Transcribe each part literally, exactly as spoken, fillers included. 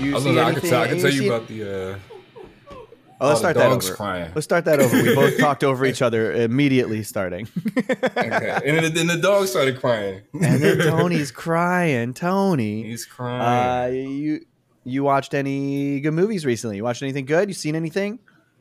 you I was see gonna, anything? I can tell, I can tell you see- about the. Uh, Oh, let's all start the that dogs over. crying. Let's start that over. We both talked over each other immediately starting. Okay. And then, then the dog started crying. And then Tony's crying. Tony. He's Uh, crying. you you watched any good movies recently? You watched anything good? You seen anything?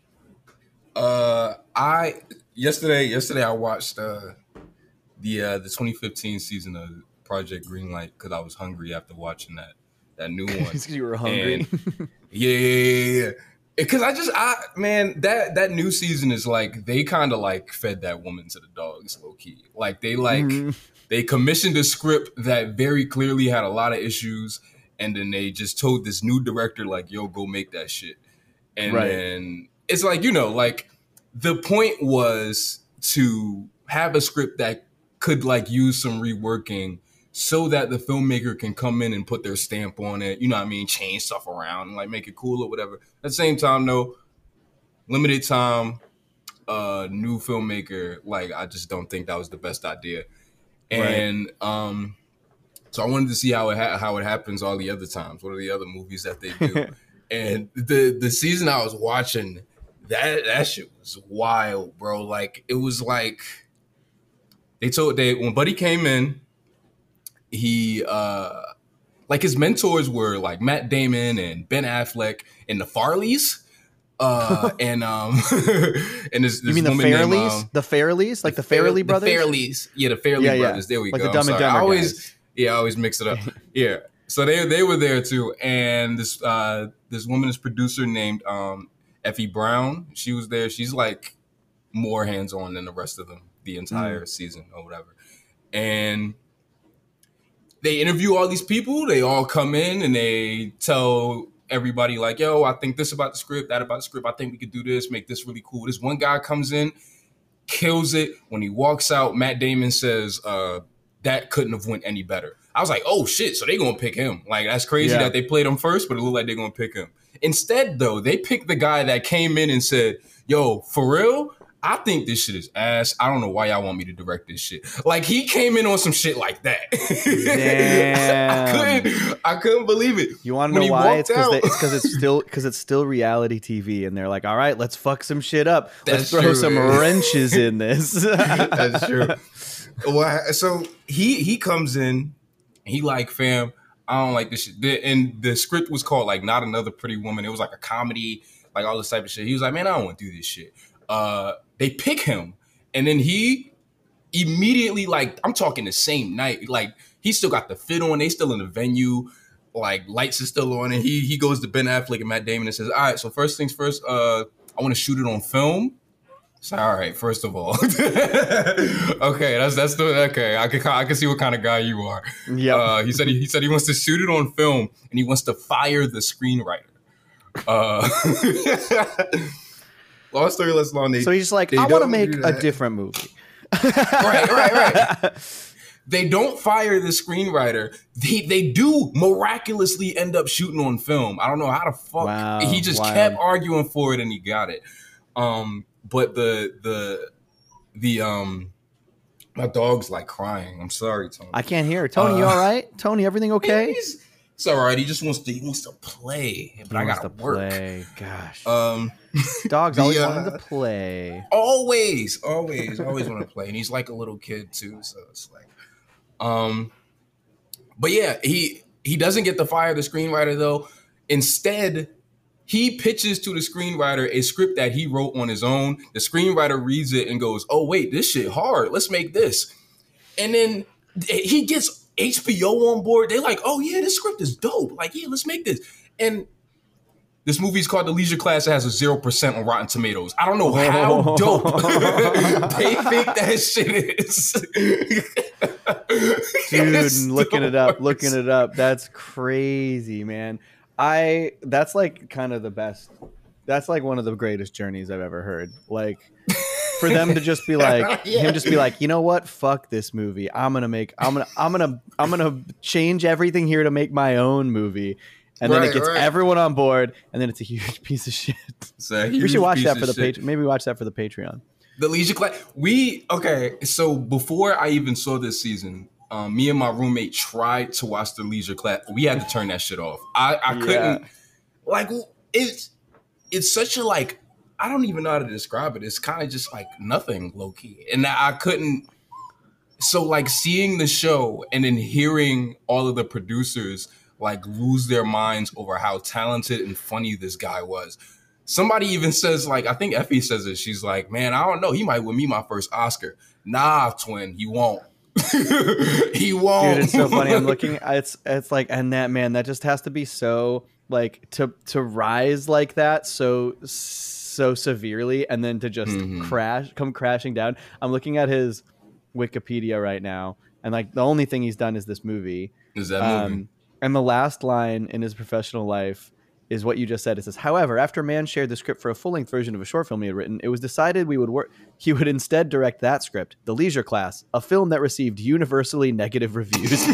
Uh, I yesterday yesterday I watched uh the uh the twenty fifteen season of Project Greenlight because I was hungry after watching that that new one. Because you were hungry. And yeah, yeah, yeah, yeah. Because I just, I man, that that new season is like they kind of like fed that woman to the dogs, low key. Like they like Mhm. they commissioned a script that very clearly had a lot of issues, and then they just told this new director like, "Yo, go make that shit." And Right. then it's like, you know, like the point was to have a script that could like use some reworking so that the filmmaker can come in and put their stamp on it, you know what I mean, change stuff around and like make it cool or whatever. At the same time, though, limited time, uh, new filmmaker, like I just don't think that was the best idea. And um, so I wanted to see how it ha- how it happens all the other times. What are the other movies that they do? And the the season I was watching, that that shit was wild, bro. Like it was like they told they when Buddy came in. He uh like his mentors were like Matt Damon and Ben Affleck and the Farleys. Uh and um and this, this You mean the woman named, Fairleys? um, the Fairleys? Like the, Fairley brothers? The Fairleys. Yeah, the Fairley Yeah, yeah. brothers. There we Like go. the Dumb I'm and sorry. I Dumber always guys. yeah, I always mix it up. Yeah. So they they were there too. And this uh this woman, this producer named um Effie Brown, she was there. She's like more hands-on than the rest of them the entire Mm. season or whatever. And they interview all these people. They all come in and they tell everybody like, yo, I think this about the script, that about the script. I think we could do this, make this really cool. This one guy comes in, kills it. When he walks out, Matt Damon says, uh, that couldn't have went any better. I was like, oh shit, so they gonna pick him. Like, that's crazy Yeah. that they played him first, but it looked like they're gonna pick him. Instead, though, they picked the guy that came in and said, yo, for real? I think this shit is ass. I don't know why y'all want me to direct this shit. Like he came in on some shit like that. Damn. I couldn't. I couldn't believe it. You want to When know he why? walked It's because out- it's because it's still because it's still reality T V, and they're like, all right, let's fuck some shit up. Let's That's throw true, some man. wrenches in this. That's true. Well, so he he comes in, he like, fam, I don't like this shit. The, and the script was called like Not Another Pretty Woman. It was like a comedy, like all this type of shit. He was like, man, I don't want to do this shit. Uh, they pick him, and then he immediately, like, I'm talking the same night, like he still got the fit on. They still in the venue, like lights are still on, and he he goes to Ben Affleck and Matt Damon and says, all right, so first things first, uh, I want to shoot it on film. So, all right, first of all, okay, that's that's the okay. I can I can see what kind of guy you are. Yep. Uh, he said he, he said he wants to shoot it on film, and he wants to fire the screenwriter. Uh, long story less long. They, So he's just like, they I want to don't make do a that. different movie. right, right, right. They don't fire the screenwriter. They they do miraculously end up shooting on film. I don't know how the fuck Wow, he just wild. kept arguing for it and he got it. Um, but the the the um my dog's like crying. I'm sorry, Tony. I can't hear. Tony, you Uh, all right? Tony, everything okay? He's, it's all right. He just wants to he wants to play, but He I wants gotta to work. play. Gosh, Um, dogs the, always uh, wanted to play. always, always, always want to play, and he's like a little kid too. So it's like, um, but yeah, he he doesn't get to fire the screenwriter though. Instead, he pitches to the screenwriter a script that he wrote on his own. The screenwriter reads it and goes, "Oh wait, this shit hard. Let's make this." And then he gets H B O on board. They're like, "Oh yeah, this script is dope. Like, yeah, let's make this." And this movie is called The Leisure Class. It has a zero percent on Rotten Tomatoes. I don't know how dope they think that shit is. Dude, It's looking the it up, worst. looking it up. That's crazy, man. I that's like kind of the best. That's like one of the greatest journeys I've ever heard. Like for them to just be like Yeah. him just be like, "You know what? Fuck this movie. I'm going to make I'm going to I'm going to I'm going to change everything here to make my own movie." And then Right, it gets right. everyone on board, and then it's a huge piece of shit. It's a We huge should watch piece that of for the shit. page. Maybe watch that for the Patreon. The Leisure Class. We okay. So before I even saw this season, um, me and my roommate tried to watch the Leisure Class. We had to turn that shit off. I, I couldn't Yeah. like it's it's such a like I don't even know how to describe it. It's kind of just like nothing low key, and I couldn't. So like seeing the show and then hearing all of the producers like lose their minds over how talented and funny this guy was. Somebody even says like, I think Effie says it. She's like, man, I don't know. He might win me my first Oscar. Nah, twin, he won't. He won't. Dude, it's so funny. I'm looking. It's it's like, and that man, that just has to be so like to to rise like that so so severely, and then to just mm-hmm. crash, come crashing down. I'm looking at his Wikipedia right now, and like the only thing he's done is this movie. Is that movie? Um, and the last line in his professional life is what you just said. It says, however, after Mann shared the script for a full-length version of a short film he had written, it was decided we would work. He would instead direct that script, The Leisure Class, a film that received universally negative reviews.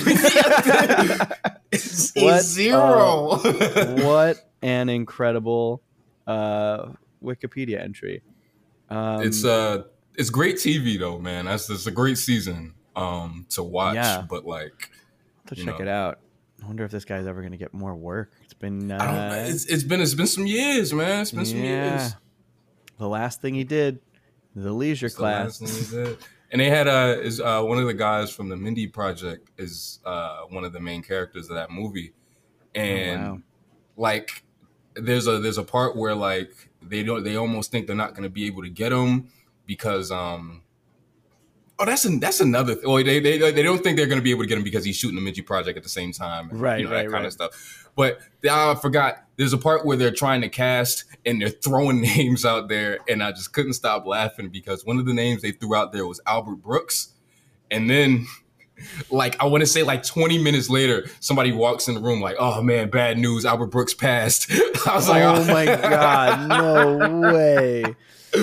what, zero. Uh, what an incredible uh, Wikipedia entry. Um, it's uh, it's great T V though, man. That's that's a great season um, to watch. Yeah. But like, to check know. it out. I wonder if this guy's ever going to get more work. It's been, uh, I don't know. It's, it's been, it's been some years, man. It's been some yeah. years. The last thing he did, The Leisure it's Class. The last thing he did. And they had uh, is uh, one of the guys from the Mindy Project is uh, one of the main characters of that movie, and oh, wow. like there's a there's a part where like they don't they almost think they're not going to be able to get him because um. Oh, that's an, that's another thing. Oh, they, they they don't think they're going to be able to get him because he's shooting the Mindy Project at the same time. And, right, you know, right, that kind right. of stuff. But I forgot, there's a part where they're trying to cast and they're throwing names out there. And I just couldn't stop laughing because one of the names they threw out there was Albert Brooks. And then, like, I want to say like twenty minutes later, somebody walks in the room like, oh, man, bad news. Albert Brooks passed. I was oh, like, oh, my God. No way.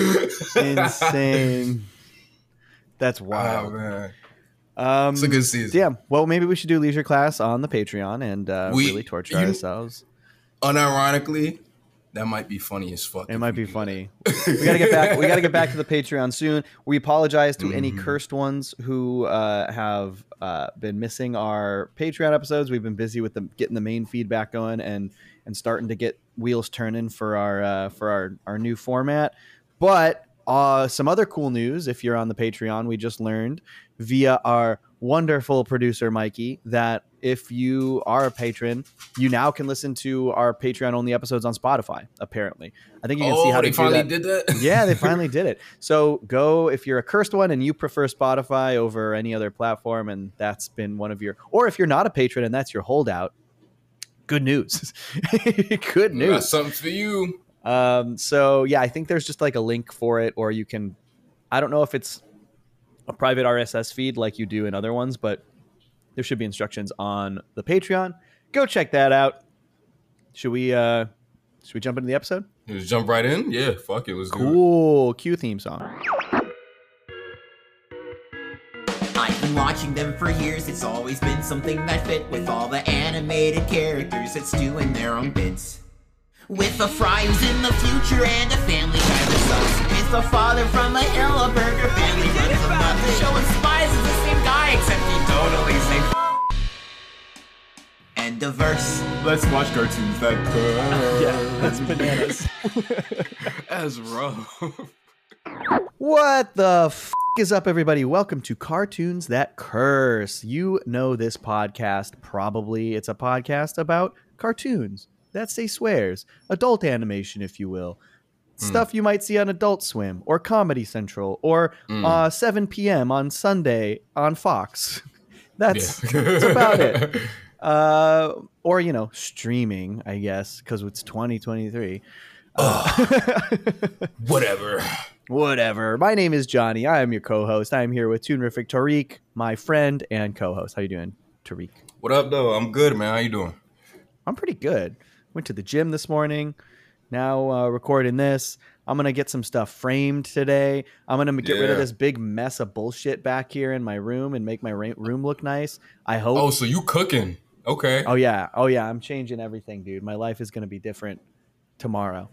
Insane. That's wild. Oh, man. Um, it's a good season. Yeah. Well, maybe we should do Leisure Class on the Patreon and uh, we, really torture you, ourselves. Unironically, that might be funny as fuck. It might be funny. we gotta get back. We gotta get back to the Patreon soon. We apologize to mm-hmm. any cursed ones who uh, have uh, been missing our Patreon episodes. We've been busy with the, getting the main feedback going and and starting to get wheels turning for our uh, for our our new format, but. Uh, some other cool news, if you're on the Patreon, we just learned via our wonderful producer, Mikey, that if you are a patron, you now can listen to our Patreon-only episodes on Spotify, apparently. I think you can oh, see how they to finally do that. did that? Yeah, they finally did it. So go, if you're a cursed one and you prefer Spotify over any other platform, and that's been one of your, or if you're not a patron and that's your holdout, good news. Good news. Got something for you. Um, so yeah, I think there's just like a link for it, or you can, I don't know if it's a private R S S feed like you do in other ones, but there should be instructions on the Patreon. Go check that out. Should we, uh, should we jump into the episode? Just jump right in. Yeah. Fuck it. Let's do it. Cool. Cue theme song. I've been watching them for years. It's always been something that fit with all the animated characters that's doing their own bits. With a fry who's in the future and a family guy that sucks. With a father from a hill, a burger family runs a month. The show inspires is the same guy, except he totally say f- and diverse. Let's watch cartoons that curse. Yeah, that's bananas. That's rough. What the f*** is up, everybody? Welcome to Cartoons That Curse. You know this podcast, probably. It's a podcast about cartoons. That say swears, adult animation, if you will. Mm. Stuff you might see on Adult Swim or Comedy Central or mm. uh, seven p.m. on Sunday on Fox. That's, yeah. That's about it. Uh, or, you know, streaming, I guess, because it's twenty twenty-three. Uh, whatever. Whatever. My name is Johnny. I am your co-host. I am here with Toonrific Tariq, my friend and co-host. How you doing, Tariq? What up, though? I'm good, man. How you doing? I'm pretty good. Went to the gym this morning. Now uh, recording this. I'm going to get some stuff framed today. I'm going to get yeah. rid of this big mess of bullshit back here in my room and make my ra- room look nice. I hope. Oh, so you cooking. Okay. Oh, yeah. Oh, yeah. I'm changing everything, dude. My life is going to be different tomorrow.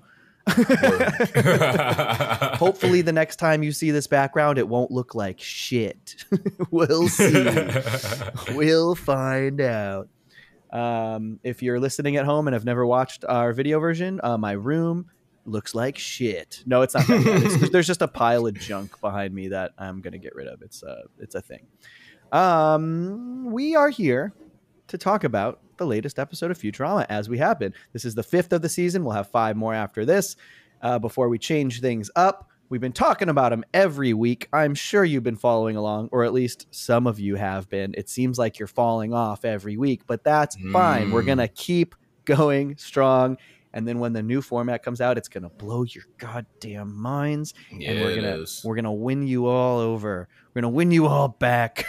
Hopefully the next time you see this background, it won't look like shit. We'll see. We'll find out. Um, if you're listening at home and have never watched our video version, uh, my room looks like shit. No, it's not that bad. It's, there's just a pile of junk behind me that I'm going to get rid of. It's a, it's a thing. Um, we are here to talk about the latest episode of Futurama, as we have been. This is the fifth of the season. We'll have five more after this. Uh, before we change things up, we've been talking about them every week. I'm sure you've been following along, or at least some of you have been. It seems like you're falling off every week, but that's mm. fine. We're going to keep going strong. And then when the new format comes out, it's going to blow your goddamn minds. Yeah, and we're it gonna is. we're going to win you all over. We're going to win you all back.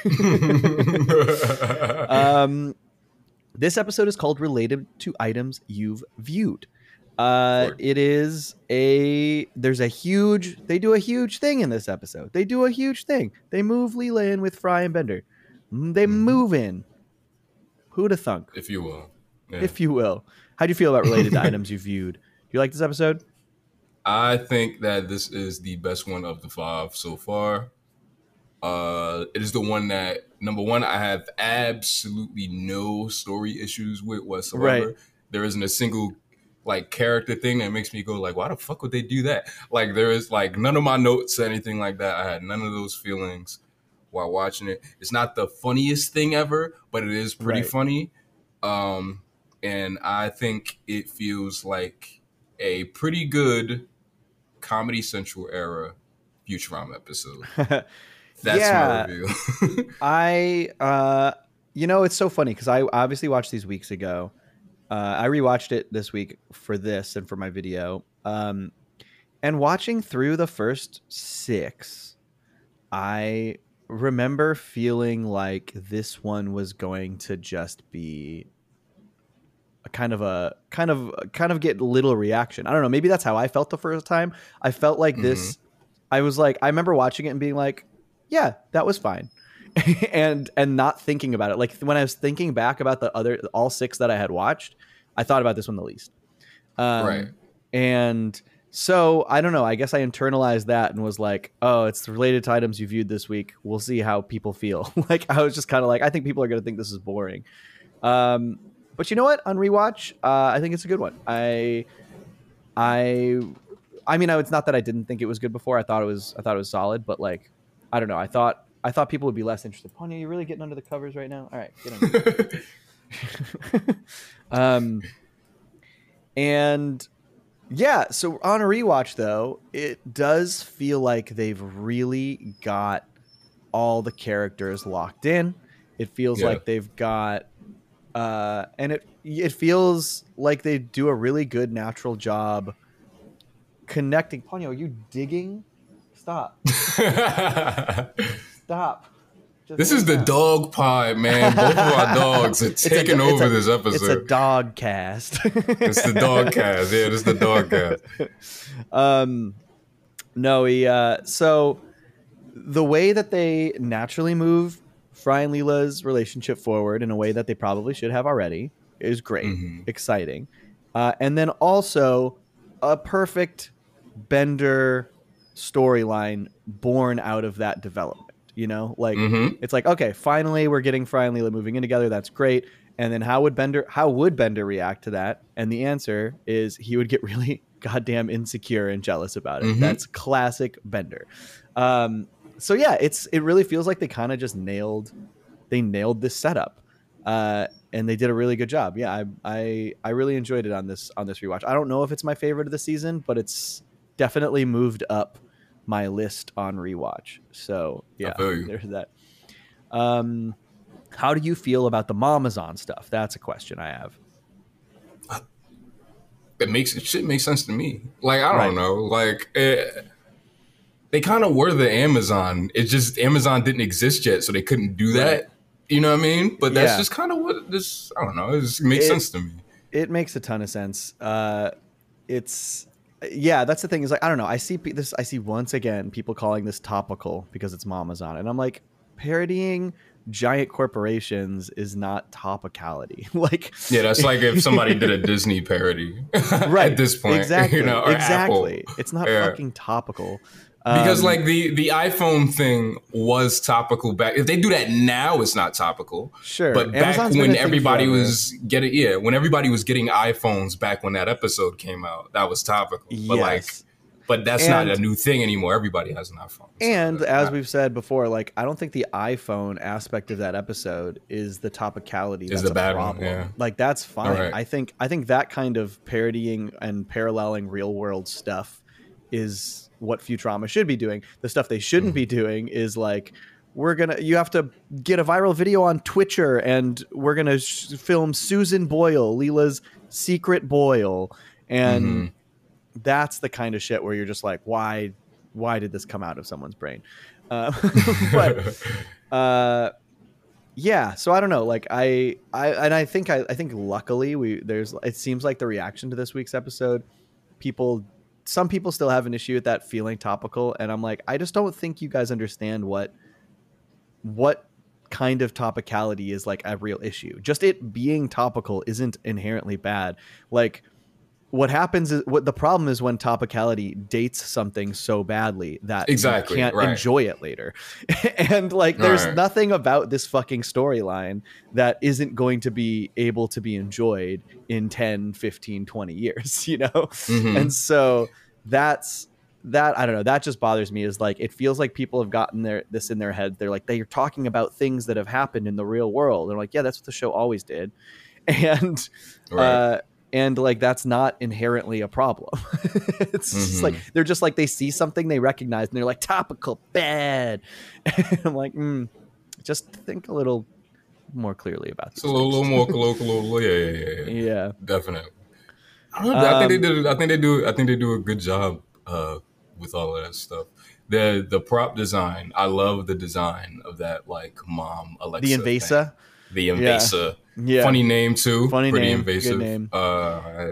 um This episode is called Related to Items You've Viewed. Uh, it is a, there's a huge, they do a huge thing in this episode. They do a huge thing. They move Leela in with Fry and Bender. They move in. Who'd have thunk? If you will. Yeah. If you will. How do you feel about Related to Items You've Viewed? Do you like this episode? I think that this is the best one of the five so far. Uh, it is the one that, number one, I have absolutely no story issues with whatsoever. Right. There isn't a single like character thing that makes me go like, why the fuck would they do that? Like there is like none of my notes or anything like that. I had none of those feelings while watching it. It's not the funniest thing ever, but it is pretty Right. funny. Um, and I think it feels like a pretty good Comedy Central era Futurama episode. That's Yeah. my review. I, uh, you know, it's so funny because I obviously watched these weeks ago. Uh, I rewatched it this week for this and for my video. Um, and watching through the first six, I remember feeling like this one was going to just be a kind of a kind of kind of get little reaction. I don't know. Maybe that's how I felt the first time. I felt like this. Mm-hmm. I was like, I remember watching it and being like, yeah, that was fine. and and not thinking about it. Like when I was thinking back about the other all six that I had watched, I thought about this one the least. Um, Right. And so I don't know. I guess I internalized that and was like, oh, it's related to items you viewed this week. We'll see how people feel. Like I was just kind of like, I think people are going to think this is boring. Um, but you know what? On rewatch, uh, I think it's a good one. I, I, I mean, I, it's not that I didn't think it was good before. I thought it was, I thought it was solid, but like, I don't know. I thought, I thought people would be less interested. Ponyo, you really getting under the covers right now? All right, get under. um, and yeah, so on a rewatch though, it does feel like they've really got all the characters locked in. It feels Yeah. like they've got, uh, and it it feels like they do a really good natural job connecting. Ponyo, are you digging? Stop. Stop. Just This is the stop. dog pod, man. Both of our dogs are It's a- taking it's over a- this It's a episode. dog cast. It's the dog cast. Yeah, this is the dog cast. um, no, he, uh, so the way that they naturally move Fry and Leela's relationship forward in a way that they probably should have already is great, Mhm. exciting. Uh, and then also a perfect Bender storyline born out of that development, you know, like Mhm. it's like, okay, finally we're getting Fry and Leela moving in together. That's great. And then how would Bender, how would Bender react to that? And the answer is he would get really goddamn insecure and jealous about it. Mhm. That's classic Bender. Um, so yeah, it's, it really feels like they kind of just nailed, they nailed this setup. Uh, and they did a really good job. Yeah. I, I, I really enjoyed it on this, on this rewatch. I don't know if it's my favorite of the season, but it's definitely moved up my list on rewatch. So yeah, feel you. there's that. Um, how do you feel about the Mamazon stuff? That's a question I have. It makes it shit makes sense to me. Like I don't Right. know. Like it, they kind of were the Amazon. It just Amazon didn't exist yet, so they couldn't do that. Right. You know what I mean? But that's Yeah. just kind of what this. I don't know. It just makes It- sense to me. It makes a ton of sense. Uh, it's yeah, that's the thing is like I don't know. I see pe- this. I see once again people calling this topical because it's Mamazon, and I'm like parodying giant corporations is not topicality. Like, yeah, that's like if somebody did a Disney parody, right? At this point, exactly, you know, or exactly. Apple. It's not Yeah. fucking topical. Because Um, like the the iPhone thing was topical back. If they do that now, it's not topical. Sure, But Amazon's back been a when thing everybody forever. was getting yeah, when everybody was getting iPhones back when that episode came out, that was topical. But like, yes. but that's And- not a new thing anymore. Everybody has an iPhone. So And that's as not- we've said before, like I don't think the iPhone aspect of that episode is the topicality. Is That's the a bad one, problem. yeah. Like that's fine. Alright. I think I think that kind of parodying and paralleling real world stuff is what Futurama should be doing. The stuff they shouldn't Mm-hmm. be doing is like we're gonna you have to get a viral video on Twitcher and we're gonna sh- film Susan Boyle, Leela's secret Boyle, and Mhm. that's the kind of shit where you're just like, why why did this come out of someone's brain? Uh, but uh, yeah, so I don't know. Like I, I and I think I, I think luckily we there's it seems like the reaction to this week's episode, people, some people still have an issue with that feeling topical, and I'm like, I just don't think you guys understand what what kind of topicality is like a real issue. Just it being topical isn't inherently bad. Like what happens is what the problem is when topicality dates something so badly that Exactly, you can't right. enjoy it later. And like there's Right. nothing about this fucking storyline that isn't going to be able to be enjoyed in ten, fifteen, twenty years, you know? Mhm. And so that's that I don't know, that just bothers me is like it feels like people have gotten their this in their head. They're like they're talking about things that have happened in the real world. They're like, yeah, that's what the show always did. And Right. uh and like that's not inherently a problem. It's just Mhm. like they're just like they see something they recognize and they're like topical bad. And I'm like, mm, just think a little more clearly about this. It's a little, little more colloquial. Yeah, yeah, yeah, yeah. Yeah. Definitely. I, don't know, I think they Um, did. I think they do. I think they do a good job uh, with all of that stuff. The the prop design. I love the design of that like mom Alexa. The thing. Invasa. The Invasa. Yeah. Funny name too. Funny Pretty name, invasive. good name. Uh,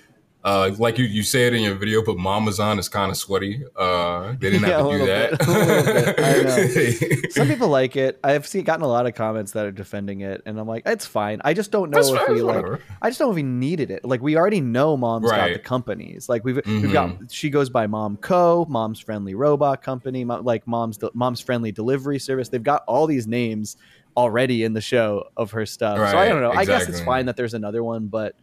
uh, like you, you say it in your video, but Mamazon is kind of sweaty. Uh, they didn't Yeah, have a to do little that. bit, a little bit. I know. Some people like it. I've seen gotten a lot of comments that are defending it, and I'm like, it's fine. I just don't know That's if fine, we like. whatever. I just don't know if we needed it. Like we already know Mom's got Right. the companies. Like we've we've Mhm. got. She goes by Mom Co, Mom's Friendly Robot Company, Mo- like Mom's de- Mom's Friendly Delivery Service. They've got all these names already in the show of her stuff. So I Right, don't know. I guess it's exactly. fine that there's another one, but.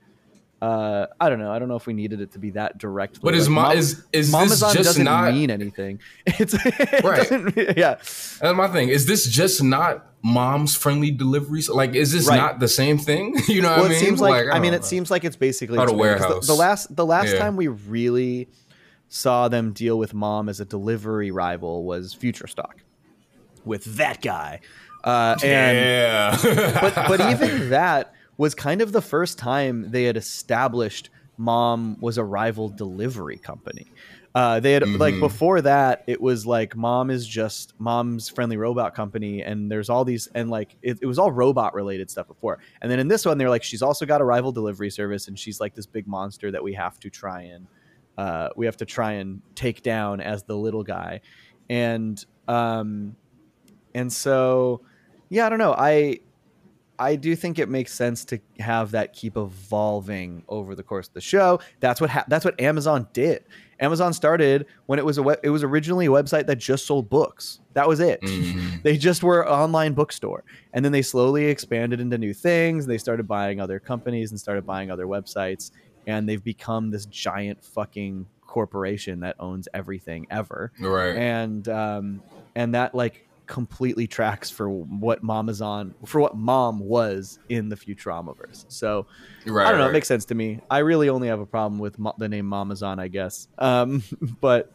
Uh, I don't know. I don't know if we needed it to be that directly. But is like, Ma- Mom- is is this Mamazon just doesn't not? mean anything. It's it Right. doesn't, yeah. That's my thing. Is this just not mom's friendly deliveries? Like, is this Right. not the same thing? You know what Well, I mean? it seems like, I, don't mean, know. it seems like it's basically Out of explained, 'cause warehouse. The, the last the last Yeah. time we really saw them deal with Mom as a delivery rival was Future Stock with that guy. Uh, and yeah. but but even that was kind of the first time they had established Mom was a rival delivery company. Uh, they had like Mhm. before that, it was like Mom is just Mom's Friendly Robot Company, and there's all these and like it, it was all robot related stuff before. And then in this one, they're like she's also got a rival delivery service, and she's like this big monster that we have to try and uh, we have to try and take down as the little guy. And um, and so yeah, I don't know. I I do think it makes sense to have that keep evolving over the course of the show. That's what ha- that's what Amazon did. Amazon started when it was a we- it was originally a website that just sold books. That was it. Mhm. They just were an online bookstore, and then they slowly expanded into new things. They started buying other companies and started buying other websites, and they've become this giant fucking corporation that owns everything ever. Right. And um, and that like completely tracks for what Mamazon for what Mom was in the Futuramaverse. So right. I don't know. right. It makes sense to me. I really only have a problem with mo- the name Mamazon, I guess. Um, but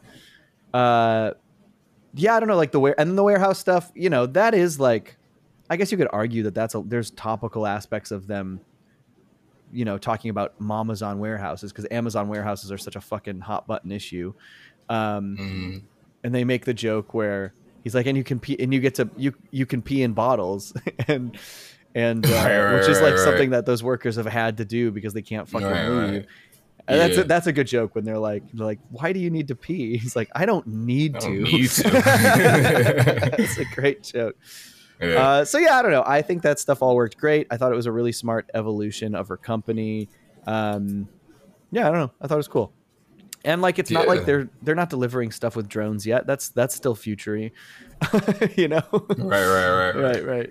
uh, yeah, I don't know. Like the ware and then the warehouse stuff. You know, that is like, I guess you could argue that that's a, there's topical aspects of them. You know, talking about Mamazon warehouses because Amazon warehouses are such a fucking hot button issue. Um, Mhm. and they make the joke where he's like, and you can pee, and you get to you you can pee in bottles, and and uh, Right, right, which is right, like right. something that those workers have had to do because they can't fucking Right, leave. right. And that's Yeah. a, that's a good joke when they're like they're like, why do you need to pee? He's like, I don't need I to. don't need to. That's a great joke. Yeah. Uh, so yeah, I don't know. I think that stuff all worked great. I thought it was a really smart evolution of her company. Um, yeah, I don't know. I thought it was cool. And like, it's not Yeah. like they're they're not delivering stuff with drones yet. That's that's still futury, you know. Right, right, right, right, right.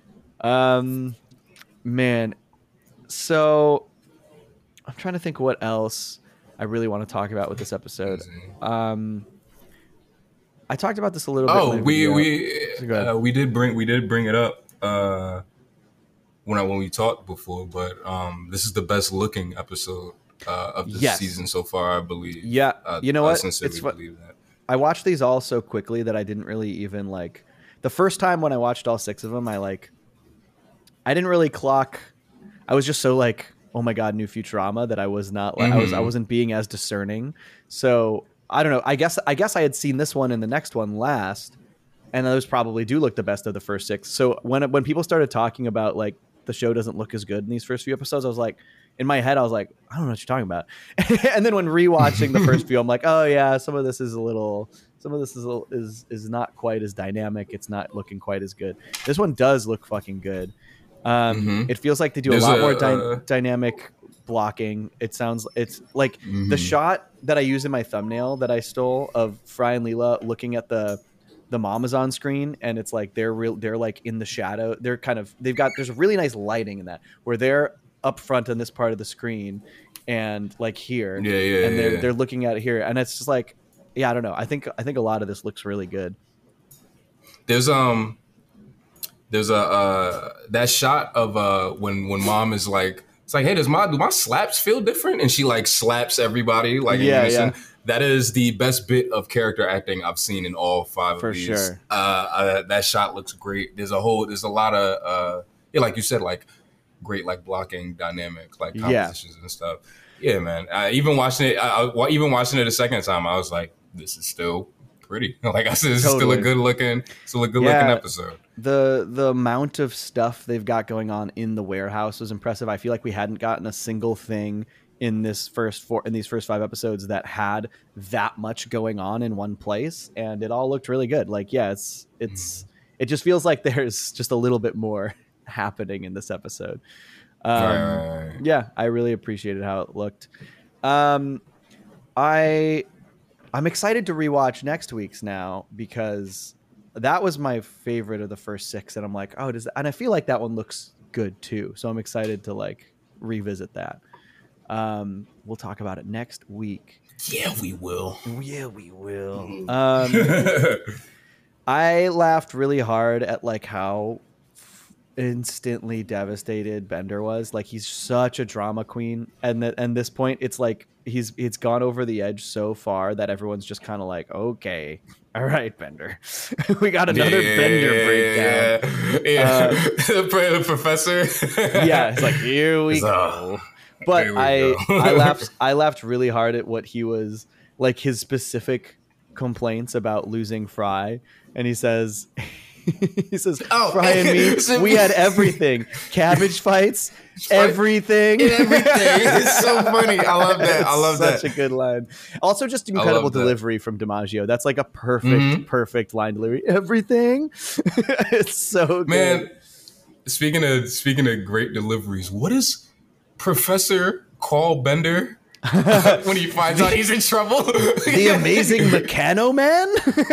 Um, man. So I'm trying to think what else I really want to talk about with this episode. Um, I talked about this a little bit. Oh, in my we video. we So go ahead. uh, we did bring we did bring it up uh, when I when we talked before, but um, this is the best looking episode uh, of the Yes. season so far, I believe. Yeah, uh, you know I what? sincerely It's fu- believe that. I watched these all so quickly that I didn't really even like. The first time when I watched all six of them, I like. I didn't really clock. I was just so like, oh my god, new Futurama, that I was not like, I was I Mhm. wasn't being as discerning. So I don't know. I guess I guess I had seen this one and the next one last, and those probably do look the best of the first six. So when when people started talking about like the show doesn't look as good in these first few episodes, I was like, in my head, I was like, I don't know what you're talking about. And then when rewatching the first few, I'm like, oh yeah, some of this is a little, some of this is a, is is not quite as dynamic. It's not looking quite as good. This one does look fucking good. Um, Mhm. It feels like they do There's a lot a, more dy- uh, dynamic blocking. It sounds it's like the Mhm. shot that I use in my thumbnail that I stole of Fry and Leela looking at the the mom is on screen, and it's like they're real they're like in the shadow. They're kind of they've got there's really nice lighting in that where they're up front on this part of the screen and like here. Yeah, yeah, and they're yeah. they're looking at it here, and it's just like, yeah, I don't know. I think I think a lot of this looks really good. There's um there's a uh that shot of uh when when mom is like, it's like, hey, does my do my slaps feel different? And she like slaps everybody like in Yeah, unison. yeah. That is the best bit of character acting I've seen in all five For of these. sure. Uh, uh that shot looks great. There's a whole there's a lot of uh yeah, like you said, like great like blocking dynamic, like Yeah. compositions and stuff. Yeah, man. I, even watching it, I, I, even watching it a second time, I was like, this is still pretty. Like I said, it's still Totally. a good looking, still a good Yeah. looking episode. The the amount of stuff they've got going on in the warehouse was impressive. I feel like we hadn't gotten a single thing in this first four in these first five episodes that had that much going on in one place, and it all looked really good. Like, yeah, it's it's it just feels like there's just a little bit more happening in this episode. Um, Right, right, right. Yeah, I really appreciated how it looked. Um, I I'm excited to rewatch next week's now because that was my favorite of the first six, and I'm like, oh, does and I feel like that one looks good too. So I'm excited to like revisit that. Um, we'll talk about it next week. Yeah, we will. Yeah, we will. Um, I laughed really hard at like how f- instantly devastated Bender was. Like he's such a drama queen, and that and this point, it's like he's it's gone over the edge so far that everyone's just kind of like, okay, all right, Bender, we got another Yeah, Bender breakdown. Yeah, yeah. Uh, the, pro- the professor. Yeah, it's like here we It's, go. uh, But here we I go. I laughed I laughed really hard at what he was like his specific complaints about losing Fry, and he says he says Oh, Fry and me, so- we had everything, cabbage fights, everything, Everything. It's so funny. I love that. I love Such that. a good line. Also, just incredible love that. delivery from DiMaggio. That's like a perfect, Mhm. perfect line delivery. Everything. It's so good. Man, speaking of speaking of great deliveries, what does Professor call Bender when he finds out he's in trouble? The amazing Meccano Man.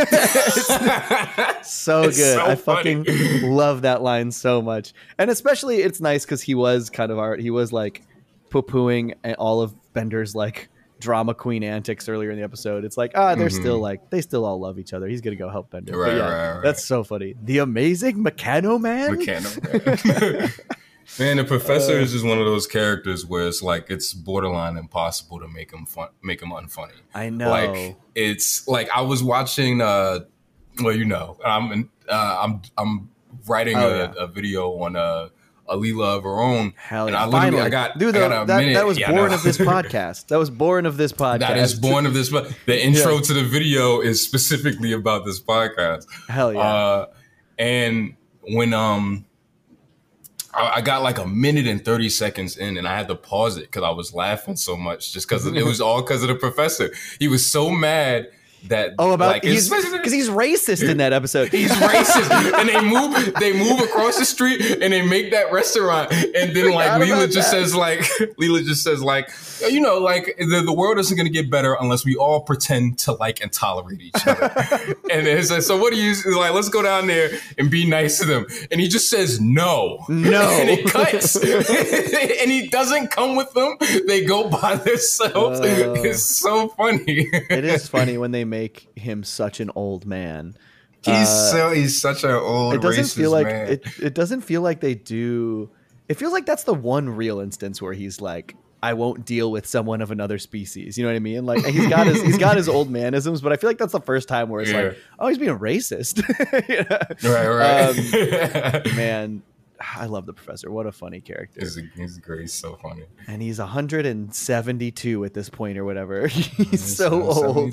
It's so It's good. so I funny. fucking love that line so much. And especially it's nice because he was kind of art. He was like poo-pooing at all of Bender's like drama queen antics earlier in the episode. It's like, ah, they're Mhm. still like, they still all love each other. He's going to go help Bender. Right, but yeah, right, right. that's so funny. The amazing Meccano Man. Meccano. Man, the professor is just one of those characters where it's like it's borderline impossible to make him fun, make him unfunny. I know. Like it's like I was watching. Uh, well, you know, I'm in, uh, I'm I'm writing Oh, a, yeah. a video on uh, a Leela of her own. Hell and yeah. I literally Finally. I got, Dude, I the- got a that, minute. that was Yeah, I born know. of this podcast. That was born of this podcast. That is born of this. But the intro Yeah. to the video is specifically about this podcast. Hell yeah. Uh, and when um, I, I got like a minute and thirty seconds in, and I had to pause it because I was laughing so much, just because it was all because of the professor. He was so mad that Oh, about like he's because he's racist in that episode. He's racist, and they move. They move across the street, and they make that restaurant. And then, like Leela just that. says, like Leela just says, like you know, like the, the world isn't going to get better unless we all pretend to like and tolerate each other. And it says, so what do you like? Let's go down there and be nice to them. And he just says no, no, and it cuts. And he doesn't come with them. They go by themselves. Uh, it's so funny. It is funny when they make him such an old man. He's uh, so he's such an old it doesn't racist feel like man. It, it doesn't feel like they do. It feels like that's the one real instance where he's like, I won't deal with someone of another species. You know what I mean? Like he's got his he's got his old manisms, but I feel like that's the first time where it's yeah. like, oh, he's being racist. You know? Right, right. Um, man, I love the professor. What a funny character. He's, he's great. He's so funny. And he's one hundred seventy-two at this point or whatever. He's so old.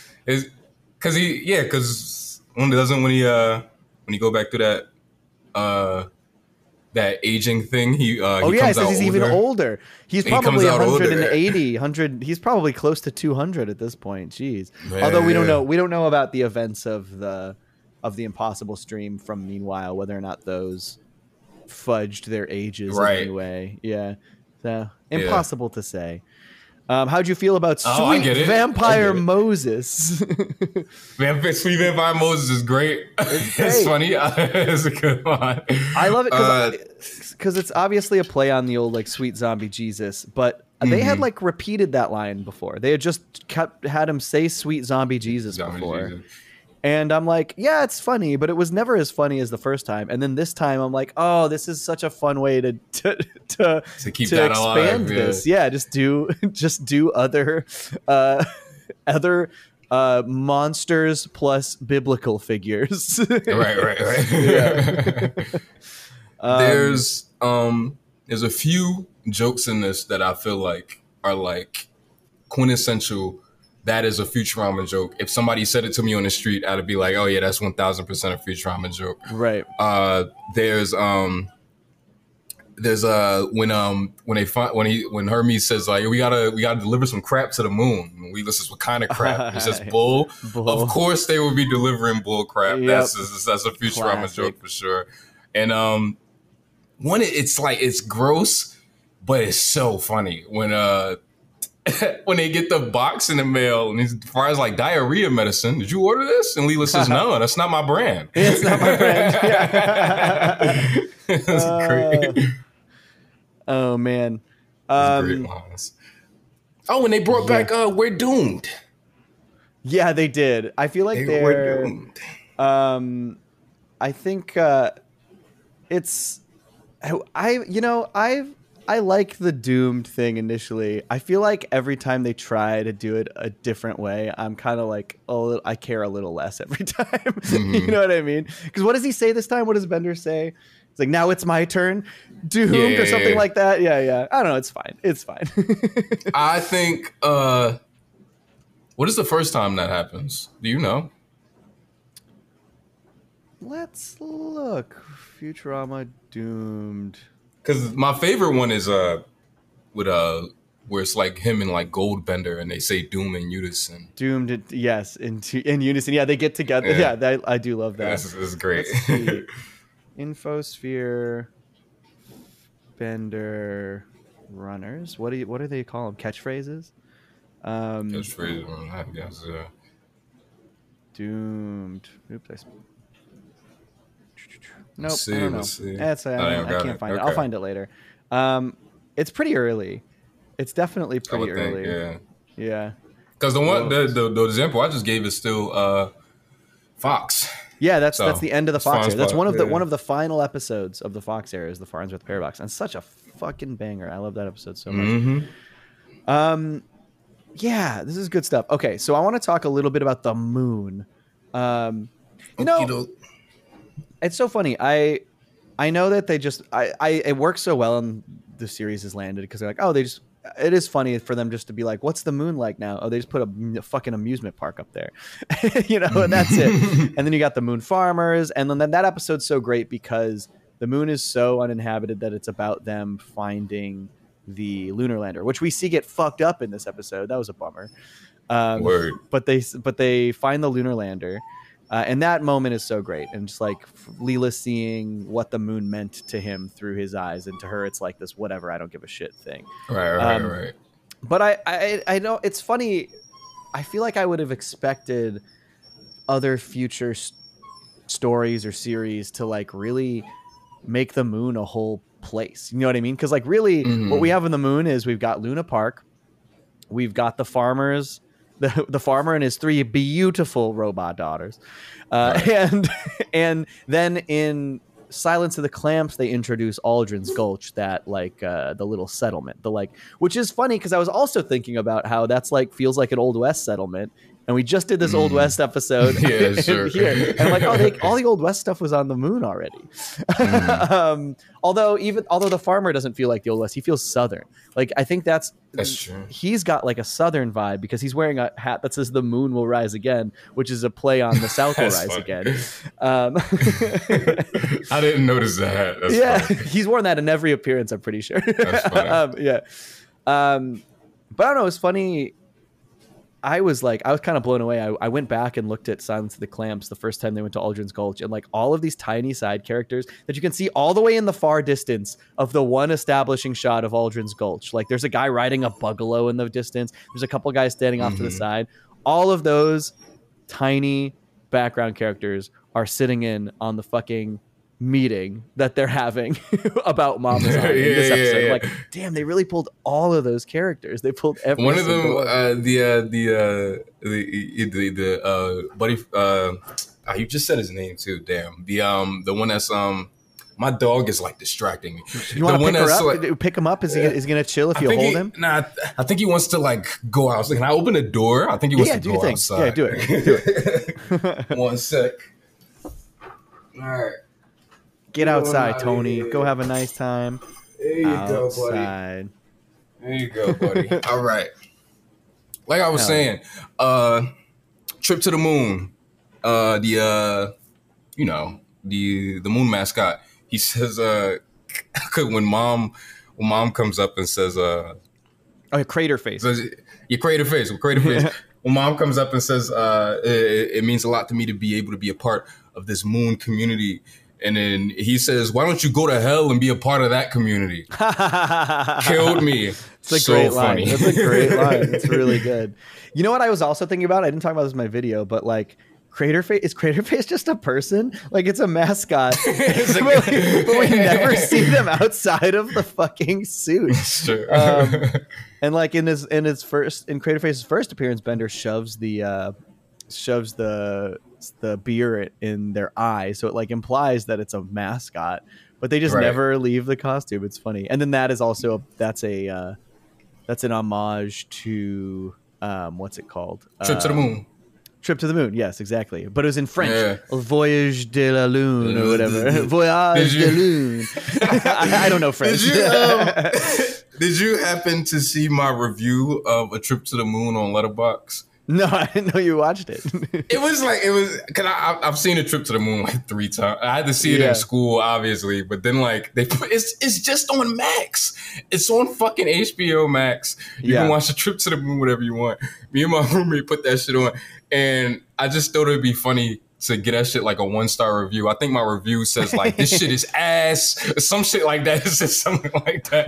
Because he, yeah, because when doesn't when he uh when he go back to that uh that aging thing, he uh he oh yeah, comes says out he's older. even older. He's He probably comes out one hundred older. eighty, one hundred. He's probably close to two hundred at this point. Jeez. Yeah, Although we don't yeah. know, we don't know about the events of the of the Impossible stream from Meanwhile, whether or not those fudged their ages Right. in any way. Yeah, so impossible to say. Um, how'd you feel about Oh, I Sweet get it. I Vampire get it. Moses? Vampire, Sweet Vampire Moses is great. It's, great. funny. It's a good one. I love it Uh, because it's obviously a play on the old like Sweet Zombie Jesus, but they had Mhm. like repeated that line before. They had just kept had him say Sweet Zombie Jesus Zombie before. Jesus. And I'm like, yeah, it's funny, but it was never as funny as the first time. And then this time, I'm like, oh, this is such a fun way to to to, To keep to that expand alive, yeah. this. Yeah, just do just do other uh, other uh, monsters plus biblical figures. Right, right, right. Yeah. Um, there's um there's a few jokes in this that I feel like are like quintessential. That is a Futurama joke. If somebody said it to me on the street, I'd be like, oh yeah, that's one thousand percent a Futurama joke. right. Uh, there's um, there's uh when um when they find when he when Hermes says like we gotta we gotta deliver some crap to the moon. And we listen, what kind of crap? He says bull. Bull. Of course they will be delivering bull crap. Yep. That's a, that's a Futurama Classic. joke for sure. And um, one it's like it's gross, but it's so funny when uh. when they get the box in the mail and as far as like diarrhea medicine, did you order this? And Leela says, no, that's not my brand. It's not my brand. Yeah. That's Uh, great. Oh man. That's great Um, lines. Oh, and they brought back uh We're Doomed. yeah, they did. I feel like They they're. were doomed. Um, I think uh, it's I you know I've I like the doomed thing initially. I feel like every time they try to do it a different way, I'm kind of like oh I care a little less every time. Mm-hmm. You know what I mean? Because what does he say this time? What does Bender say? It's like now it's my turn, doomed Yeah, or something yeah. like that. Yeah, yeah. I don't know. It's fine. It's fine. I think uh what is the first time that happens? Do you know? Let's look. Futurama doomed. Because my favorite one is uh with uh where it's like him and like Goldbender and they say doom in unison. Doomed, it- yes, in in unison. Yeah, they get together. Yeah, Yeah. that, I do love that. This is great. Let's see. Infosphere, Bender, runners. What do you? What do they call them? Catchphrases. Um, Catchphrase, I guess. Uh, doomed. Oops. I... sp- Nope. see, I don't know. let's see. That's, I, Oh, yeah, I got can't it. find it. I'll Okay. find it later. Um, it's pretty early. It's definitely I pretty would think, early. yeah. Yeah. Because the one, Well- the, the the example I just gave is still uh, Fox. Yeah, that's So, that's the end of the it's Fox Farnsworth, era. That's one of the yeah. one of the final episodes of the Fox era is the Farnsworth Paradox, and such a fucking banger. I love that episode so much. Mm-hmm. Um, yeah, this is good stuff. Okay, so I want to talk a little bit about the moon. Um, you know, it's so funny. I I know that they just I, I it works so well and the series has landed because they're like, oh, they just it is funny for them just to be like, what's the moon like now? Oh, they just put a, m- fucking amusement park up there, you know, and that's it. And then you got the moon farmers, and then that episode's so great because the moon is so uninhabited that it's about them finding the lunar lander, which we see get fucked up in this episode. That was a bummer. Um, Word. But they but they find the lunar lander. Uh, and that moment is so great. And just like Leela seeing what the moon meant to him through his eyes. And to her, it's like this whatever, I don't give a shit thing. Right, right, um, right. But I, I, I know it's funny. I feel like I would have expected other future s- stories or series to like really make the moon a whole place. You know what I mean? Because like really mm-hmm. what we have in the moon is we've got Luna Park. We've got the farmers, the the farmer and his three beautiful robot daughters. Uh, right. And and then in Silence of the Clamps, they introduce Aldrin's Gulch, that like uh, the little settlement, the like, which is funny because I was also thinking about how that's like feels like an Old West settlement. And we just did this mm. Old West episode yeah, sure. here. And I'm like, oh, they, all the Old West stuff was on the moon already. Mm. um, although even although the farmer doesn't feel like the Old West, he feels Southern. Like I think that's that's true. He's got like a Southern vibe because he's wearing a hat that says "The moon will rise again," which is a play on "The South will rise funny. again." Um, I didn't notice that. That's yeah, funny. He's worn that in every appearance. I'm pretty sure. That's funny. um, yeah, um, but I don't know. It's funny. I was like, I was kind of blown away. I, I went back and looked at Silence of the Clamps the first time they went to Aldrin's Gulch, and like all of these tiny side characters that you can see all the way in the far distance of the one establishing shot of Aldrin's Gulch. Like there's a guy riding a bugalo in the distance. There's a couple guys standing off mm-hmm. to the side. All of those tiny background characters are sitting in on the fucking meeting that they're having about Mama's yeah, in this episode. Yeah, yeah. Like, damn, they really pulled all of those characters. They pulled every one of them. One. Uh, the uh, the uh, the the the uh, buddy. Uh, oh, you just said his name too. Damn. The um the one that's um. My dog is like distracting me. You want to pick her up? Like, pick him up? Is he is he gonna chill if you hold he, him? Nah, I think he wants to like go out. So can I open the door? I think he wants yeah, to do go your outside. Yeah, do it. Do it. One sec. All right. Get outside, Tony. Go have a nice time. There you outside. go, buddy. There you go, buddy. All right. Like I was Hell saying, yeah. uh, trip to the moon. Uh, the uh, you know, the the moon mascot. He says, uh, when mom when mom comes up and says, uh, oh, crater face. Says, your crater face. Crater face. When mom comes up and says, uh, it, it means a lot to me to be able to be a part of this moon community. And then he says, why don't you go to hell and be a part of that community? Killed me. It's a so great funny. line. That's a great line. It's really good. You know what I was also thinking about? I didn't talk about this in my video, but like Craterface, is Craterface just a person? Like it's a mascot. but, we, but we never see them outside of the fucking suit. Sure. Um, and like in his in his first in Craterface's first appearance, Bender shoves the uh, shoves the the beer in their eye, so it like implies that it's a mascot, but they just right. never leave the costume. It's funny. And then that is also a, that's a uh, that's an homage to um, what's it called? Trip um, to the Moon. Trip to the Moon, yes, exactly. But it was in French. Yeah. Voyage de la Lune or whatever. Voyage de Lune. I, I don't know French. Did you, um, did you happen to see my review of A Trip to the Moon on Letterboxd? No, I didn't know you watched it. It was like, it was, because I've seen A Trip to the Moon like three times. I had to see it yeah. in school, obviously, but then like, they put, it's it's just on Max. It's on fucking H B O Max. You yeah. can watch A Trip to the Moon whatever you want. Me and my roommate put that shit on, and I just thought it'd be funny to get that shit like a one-star review. I think my review says like, this shit is ass, some shit like that. It says something like that.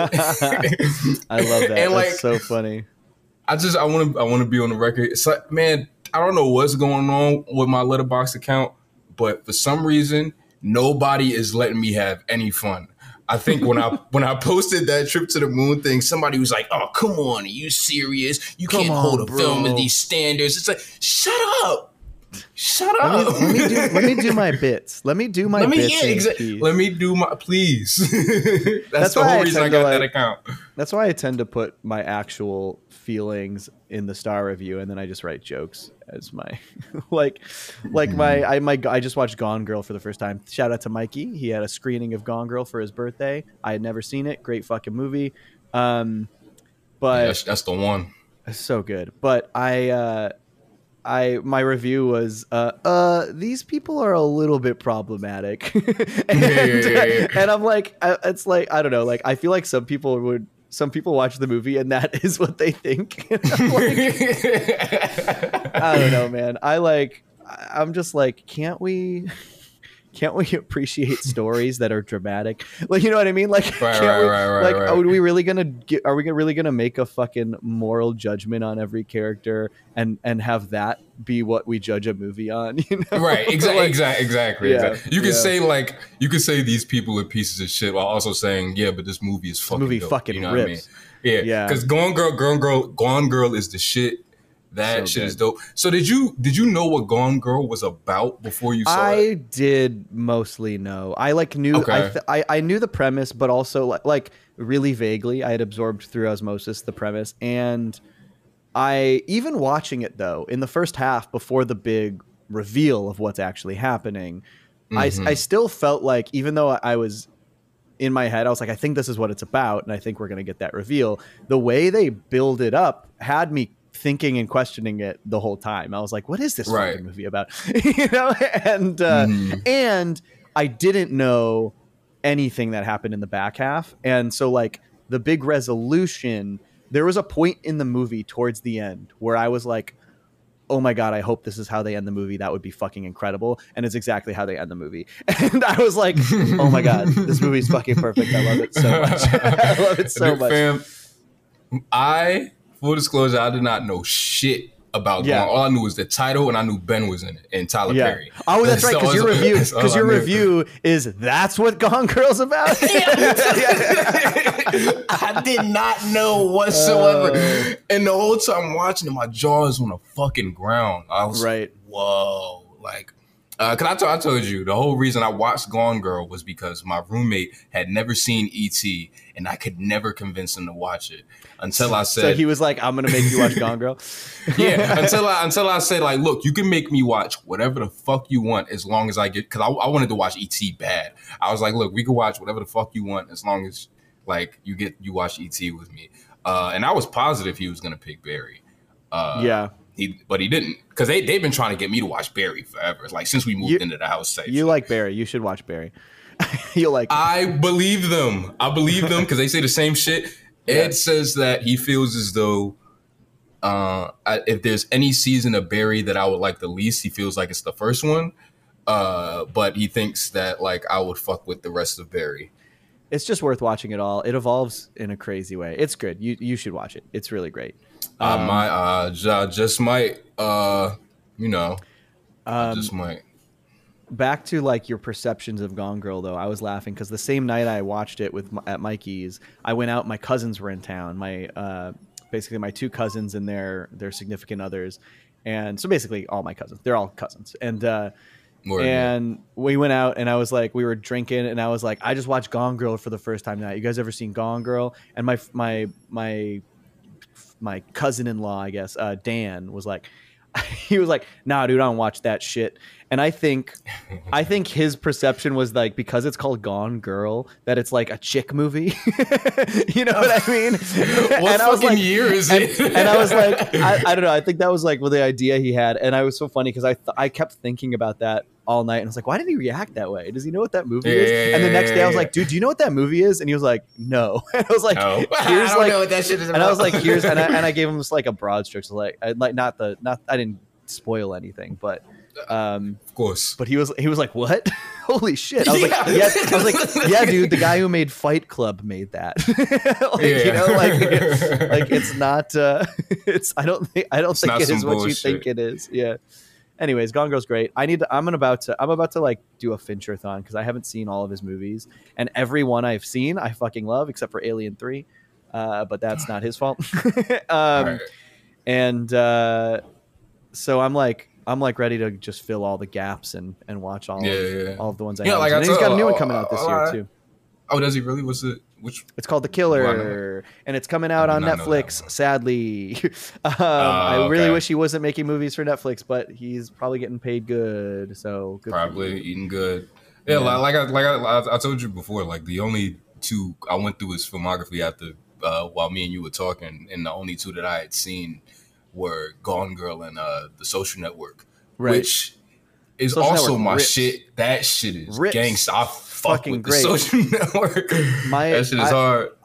I love that. And, like, that's so funny. I just I want to I want to be on the record. It's like, man, I don't know what's going on with my Letterboxd account, but for some reason, nobody is letting me have any fun. I think when I when I posted that Trip to the Moon thing, somebody was like, "Oh, come on, are you serious? You come can't on, hold a bro. film to these standards." It's like, shut up. Shut up. Let me, let me do let me do my bits. Let me do my let me, bits. Yeah, exactly. Let me do my please. that's, that's the why whole I reason I got like, that account. That's why I tend to put my actual feelings in the star review, and then I just write jokes as my like like my I my I just watched Gone Girl for the first time. Shout out to Mikey. He had a screening of Gone Girl for his birthday. I had never seen it. Great fucking movie. Um but yeah, that's, that's the one. It's so good. But I uh I my review was uh uh these people are a little bit problematic. and, yeah, yeah, yeah, yeah. and I'm like I, it's like I don't know, like I feel like some people would some people watch the movie and that is what they think. Like, I don't know, man. I like. I'm just like, can't we? Can't we appreciate stories that are dramatic? Like, you know what I mean? Like, right, can't right, we, right, right, like, right. are we really gonna get? Are we really gonna make a fucking moral judgment on every character and and have that be what we judge a movie on? You know? Right? Exactly. Like, exactly. Exactly. yeah, exactly. You can yeah. say like you could say these people are pieces of shit while also saying yeah, but this movie is fucking. movie dope, fucking you know rips. What I mean? Yeah. Yeah. Because Gone Girl, Gone Girl, Gone Girl is the shit. That So shit good. is dope. So did you did you know what Gone Girl was about before you saw I it? did mostly know. I like knew. Okay. I, th- I I knew the premise, but also like, like really vaguely. I had absorbed through osmosis the premise, and I even watching it though in the first half before the big reveal of what's actually happening, Mhm. I I still felt like even though I was in my head, I was like, I think this is what it's about, and I think we're gonna get that reveal. The way they build it up had me thinking and questioning it the whole time. I was like, what is this Right. fucking movie about? You know, and uh, Mhm. and I didn't know anything that happened in the back half, and so like the big resolution. There was a point in the movie towards the end where I was like, oh my God, I hope this is how they end the movie. That would be fucking incredible. And it's exactly how they end the movie. And I was like, oh my God, this movie's fucking perfect. I love it so much. I love it so Dude, much. Fam, I, full disclosure, I did not know shit about Yeah. Gone. All I knew was the title and I knew Ben was in it and Tyler Yeah. Perry. Oh, that's right. So Because your that's- review, that's all because I your knew. review is that's what Gone Girl's about. I did not know whatsoever. Uh. and the whole time watching it, my jaw is on the fucking ground. I was Right. like, whoa. Like, uh, cause I, t- I told you the whole reason I watched Gone Girl was because my roommate had never seen E T and I could never convince him to watch it until I said, So he was like, I'm gonna make you watch Gone Girl. yeah, until I until I said like, look, you can make me watch whatever the fuck you want as long as I get, because I, I wanted to watch E T bad. I was like, look, we can watch whatever the fuck you want as long as like you get you watch E T with me. Uh, and I was positive he was gonna pick Barry. Uh, Yeah. he but he didn't, because they they've been trying to get me to watch Barry forever. It's like since we moved You- into the house. Type You shit. like Barry. You should watch Barry. You'll like it. I believe them. I believe them because they say the same shit. Ed Yeah. says that he feels as though uh, I, if there's any season of Barry that I would like the least, he feels like it's the first one. Uh, but he thinks that like I would fuck with the rest of Barry. It's just worth watching it all. It evolves in a crazy way. It's good. You you should watch it. It's really great. I might, uh, j- just might, uh, you know, I Um, just might. back to like your perceptions of Gone Girl though, I was laughing because the same night I watched it with at Mikey's, I went out. My cousins were in town. My uh, basically my two cousins and their their significant others, and so basically all my cousins. They're all cousins, and uh, More and we went out and I was like, we were drinking and I was like, I just watched Gone Girl for the first time tonight. You guys ever seen Gone Girl? And my my my my cousin-in-law, I guess, uh, Dan was like, he was like, nah, dude, I don't watch that shit. And I think, I think his perception was like, because it's called Gone Girl, that it's like a chick movie. You know what I mean? What and I was fucking like, year is and, it? and I was like, I, I don't know. I think that was like well, the idea he had. And I was so funny because I th- I kept thinking about that all night. And I was like, why did he react that way? Does he know what that movie Yeah, is? yeah, And the next day I was yeah, like, dude, do you know what that movie is? And he was like, no. And I was like, No. I here's don't like, know what that shit is and I was about. like, here's, and I, and I gave him just like a broad strokes, like, I, like not the, not, I didn't spoil anything, but, um, Of course. but he was, he was like, what? Holy shit. I was Yeah. like, yeah, I was like, yeah, dude, the guy who made Fight Club made that. Like, Yeah. you know, like, like it's not, uh, it's, I don't think, I don't It's think not it is some what you bullshit. think it is. Yeah. Anyways, Gone Girl's great. I need to, I'm about to, I'm about to like do a Fincher-thon because I haven't seen all of his movies, and every one I've seen, I fucking love except for Alien three. Uh, but that's not his fault. um, Right. and, uh, so I'm like, I'm like ready to just fill all the gaps and, and watch all Yeah, of, yeah. all of the ones I Yeah, have. like I and he's got a told- new one coming out this uh, year uh, too. Oh, does he really? What's it? Which? It's called The Why Killer, and it's coming out I on did not know that Netflix. one. Sadly, um, I really okay. wish he wasn't making movies for Netflix, but he's probably getting paid good. So good for Probably you. eating good. Yeah, Yeah. like like I like I, I told you before, like the only two I went through his filmography after uh, while me and you were talking, and the only two that I had seen were Gone Girl and uh, The Social Network, Right. which is Social also Network my rips. shit. That shit is Rips. gangsta. I fuck Fucking with great. The Social Network. My- that shit is I- hard.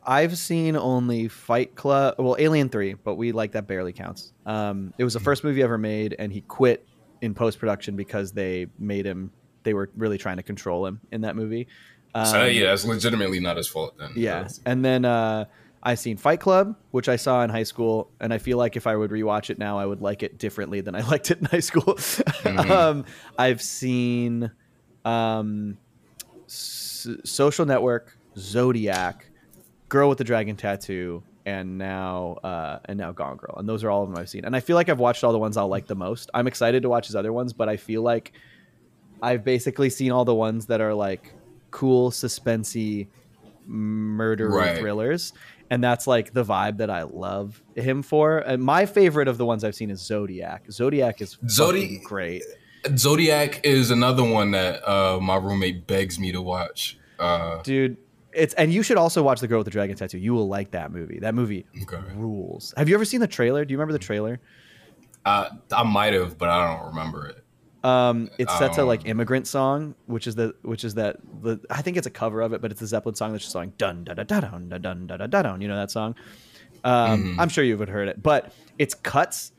I've seen only Fight Club, well, Alien three, but we like that barely counts. Um, it was the first movie ever made, and he quit in post production because they made him. They were really trying to control him in that movie. Um, so yeah, that's legitimately not his fault then. Yeah, and then uh, I've seen Fight Club, which I saw in high school, and I feel like if I would rewatch it now, I would like it differently than I liked it in high school. Mm-hmm. um, I've seen um, S- Social Network, Zodiac, Girl with the Dragon Tattoo, and now uh, and now Gone Girl, and those are all of them I've seen. And I feel like I've watched all the ones I'll like the most. I'm excited to watch his other ones, but I feel like I've basically seen all the ones that are like cool, suspensey, murder right. thrillers, and that's like the vibe that I love him for. And my favorite of the ones I've seen is Zodiac. Zodiac is Zodi- great. Zodiac is another one that uh, my roommate begs me to watch. Uh, Dude. It's and you should also watch The Girl with the Dragon Tattoo. You will like that movie. That movie okay. rules. Have you ever seen the trailer? Do you remember the trailer? Uh, I might have, but I don't remember it. Um, it's set to Um, like Immigrant Song, which is the which is that the I think it's a cover of it, but it's the Zeppelin song that's just going dun da da da dun da dun da da da dun. You know that song? Um, Mhm. I'm sure you would have heard it, but it's cuts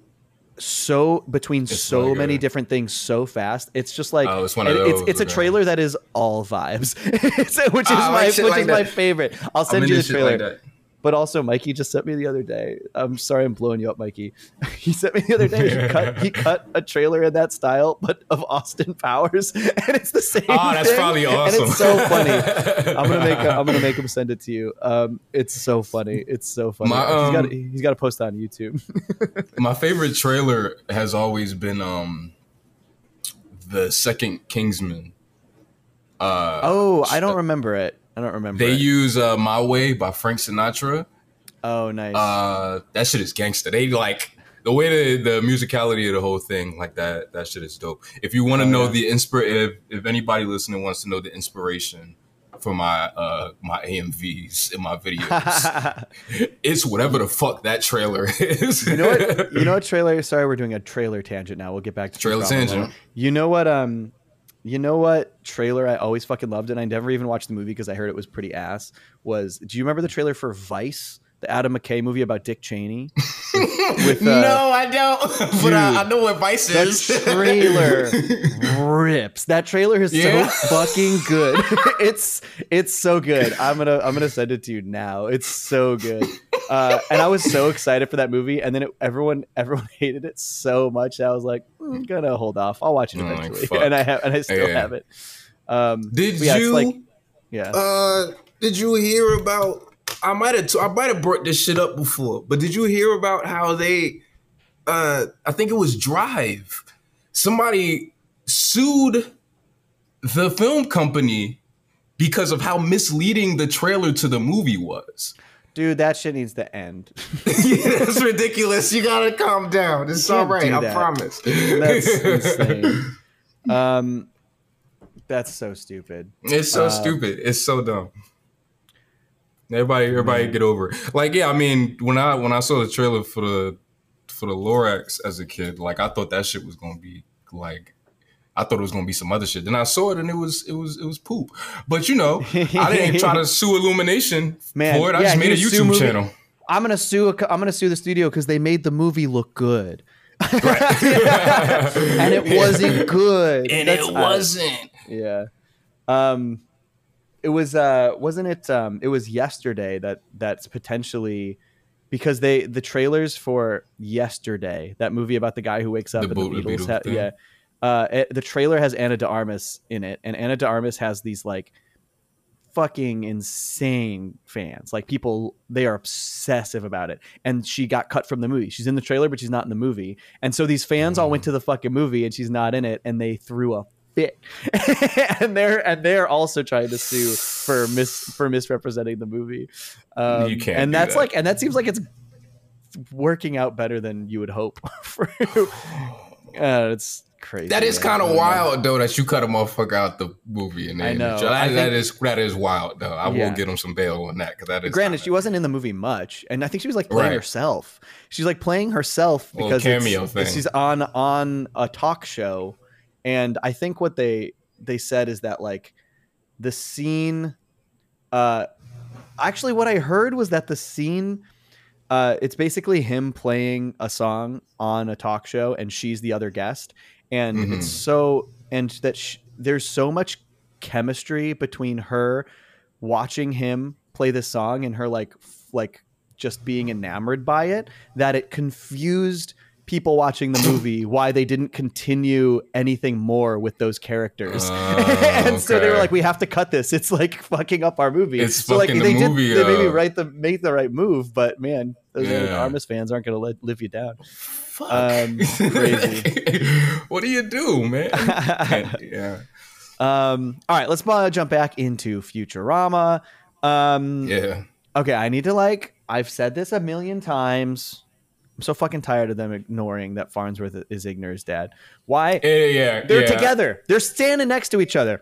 so between It's so like many a- different things so fast. It's just like Oh, it's one of it- it's those, it's a okay. trailer that is all vibes, which is I my like shit which like is my that. favorite. I'll I'm send you into the shit trailer. like that. But also, Mikey just sent me the other day. I'm sorry, I'm blowing you up, Mikey. He sent me the other day. He cut he cut a trailer in that style, but of Austin Powers, and it's the same. Oh, that's thing, probably and awesome. it's so funny. I'm gonna make I'm gonna make him send it to you. Um, it's so funny. It's so funny. My, he's got um, he's got to post it on YouTube. My favorite trailer has always been um, the second Kingsman. Uh, Oh, I don't remember it. I don't remember. They it. use uh, "My Way" by Frank Sinatra. Oh, nice. Uh, that shit is gangster. They like the way the, the musicality of the whole thing, like that. That shit is dope. If you want to Oh, know yeah. the inspir, if, if anybody listening wants to know the inspiration for my uh my A M Vs in my videos, it's whatever the fuck that trailer is. You know what? You know what trailer? Sorry, we're doing a trailer tangent now. We'll get back to Trailer Futurama in a tangent. moment. You know what? Um, you know what trailer I always fucking loved, and I never even watched the movie because I heard it was pretty ass. Was do you remember the trailer for Vice, the Adam McKay movie about Dick Cheney? With, with, uh, no, I don't. but I, I know what Vice that is. trailer rips. That trailer is Yeah. so fucking good. it's it's so good. I'm gonna I'm gonna send it to you now. It's so good. Uh, and I was so excited for that movie, and then it, everyone everyone hated it so much that I was like, "Mm, I'm gonna hold off. I'll watch it Oh, like, eventually, fuck. and I have and I still Yeah. have it. Um, Did but yeah, you? It's like, yeah. Uh, did you hear about? I might have. I might have brought this shit up before, but did you hear about how they? Uh, I think it was Drive. Somebody sued the film company because of how misleading the trailer to the movie was. Dude, that shit needs to end. Yeah, that's ridiculous. You gotta calm down. It's You all can't right. do I that. promise. That's insane. Um, that's so stupid. It's so Uh, stupid. It's so dumb. Everybody, everybody, get over it. Like, yeah, I mean, when I when I saw the trailer for the for the Lorax as a kid, like, I thought that shit was gonna be like, I thought it was gonna be some other shit. Then I saw it and it was it was it was poop. But you know, I didn't try to sue Illumination Man, for it. I yeah, just he made a was sue YouTube movie- channel. I'm gonna sue. A, I'm gonna sue the studio because they made the movie look good, Right. and it wasn't good. And That's- it wasn't. Yeah. Um, it was. Uh, wasn't it? Um, it was yesterday that that's potentially because they the trailers for Yesterday, that movie about the guy who wakes up The and Bo- the the Beatles. Beatles ha- thing. yeah. Uh, it- the trailer has Anna de Armas in it, and Anna de Armas has these like fucking insane fans. Like people, they are obsessive about it. And she got cut from the movie. She's in the trailer, but she's not in the movie. And so these fans all went to the fucking movie, and she's not in it, and they threw a fit. and they're and they're also trying to sue for mis for misrepresenting the movie. Um, You can't And do that's that. like, and that seems like it's working out better than you would hope. For uh, it's crazy. That is man. kind I of don't know. wild though that you cut a motherfucker out the movie and I know. That, I that think- is that is wild though. I Yeah. will get him some bail on that because that is Granted, kinda- she wasn't in the movie much, and I think she was like playing Right. herself. She's like playing herself Little because cameo it's, thing. she's on on a talk show, and I think what they they said is that like the scene, uh, actually, what I heard was that the scene, uh, it's basically him playing a song on a talk show, and she's the other guest, and Mm-hmm. it's so and that sh- there's so much chemistry between her watching him play this song and her like f- like just being enamored by it that it confused people watching the movie why they didn't continue anything more with those characters. Uh, and so they were okay. like, we have to cut this. It's like fucking up our movie. It's so like fucking they the did movie they maybe up. right the make the right move, but man, those Yeah. Armis fans aren't gonna let live you down. Fuck. Um, crazy. What do you do, man? And, yeah. Um, all right, let's uh, jump back into Futurama. Um, Yeah. Okay, I need to like, I've said this a million times. I'm so fucking tired of them ignoring that Farnsworth is Ignor's dad. Why? Yeah, yeah, They're yeah. together. They're standing next to each other.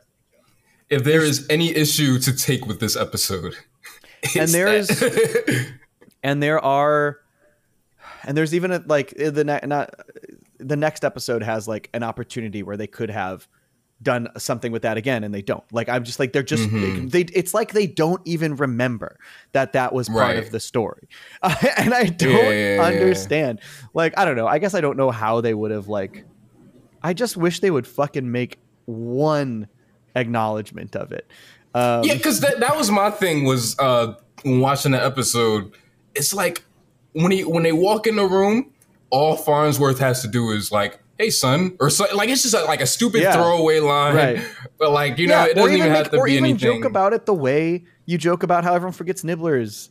If there is any issue to take with this episode, And it's there's that. and there are and there's even a, like the ne- not the next episode has like an opportunity where they could have done something with that again, and they don't. Like I'm just like they're just Mhm. they. It's like they don't even remember that that was part Right. of the story, uh, and I don't Yeah, yeah, yeah. understand. Like I don't know. I guess I don't know how they would have like. I just wish they would fucking make one acknowledgement of it. Um, Yeah, because that, that was my thing was uh when watching the episode. It's like when he when they walk in the room, all Farnsworth has to do is like, "Hey, son," or so, like it's just a, like a stupid Yeah. throwaway line, Right. But like you know, it or doesn't even, make- have to or be even anything. joke about it the way you joke about how everyone forgets Nibblers.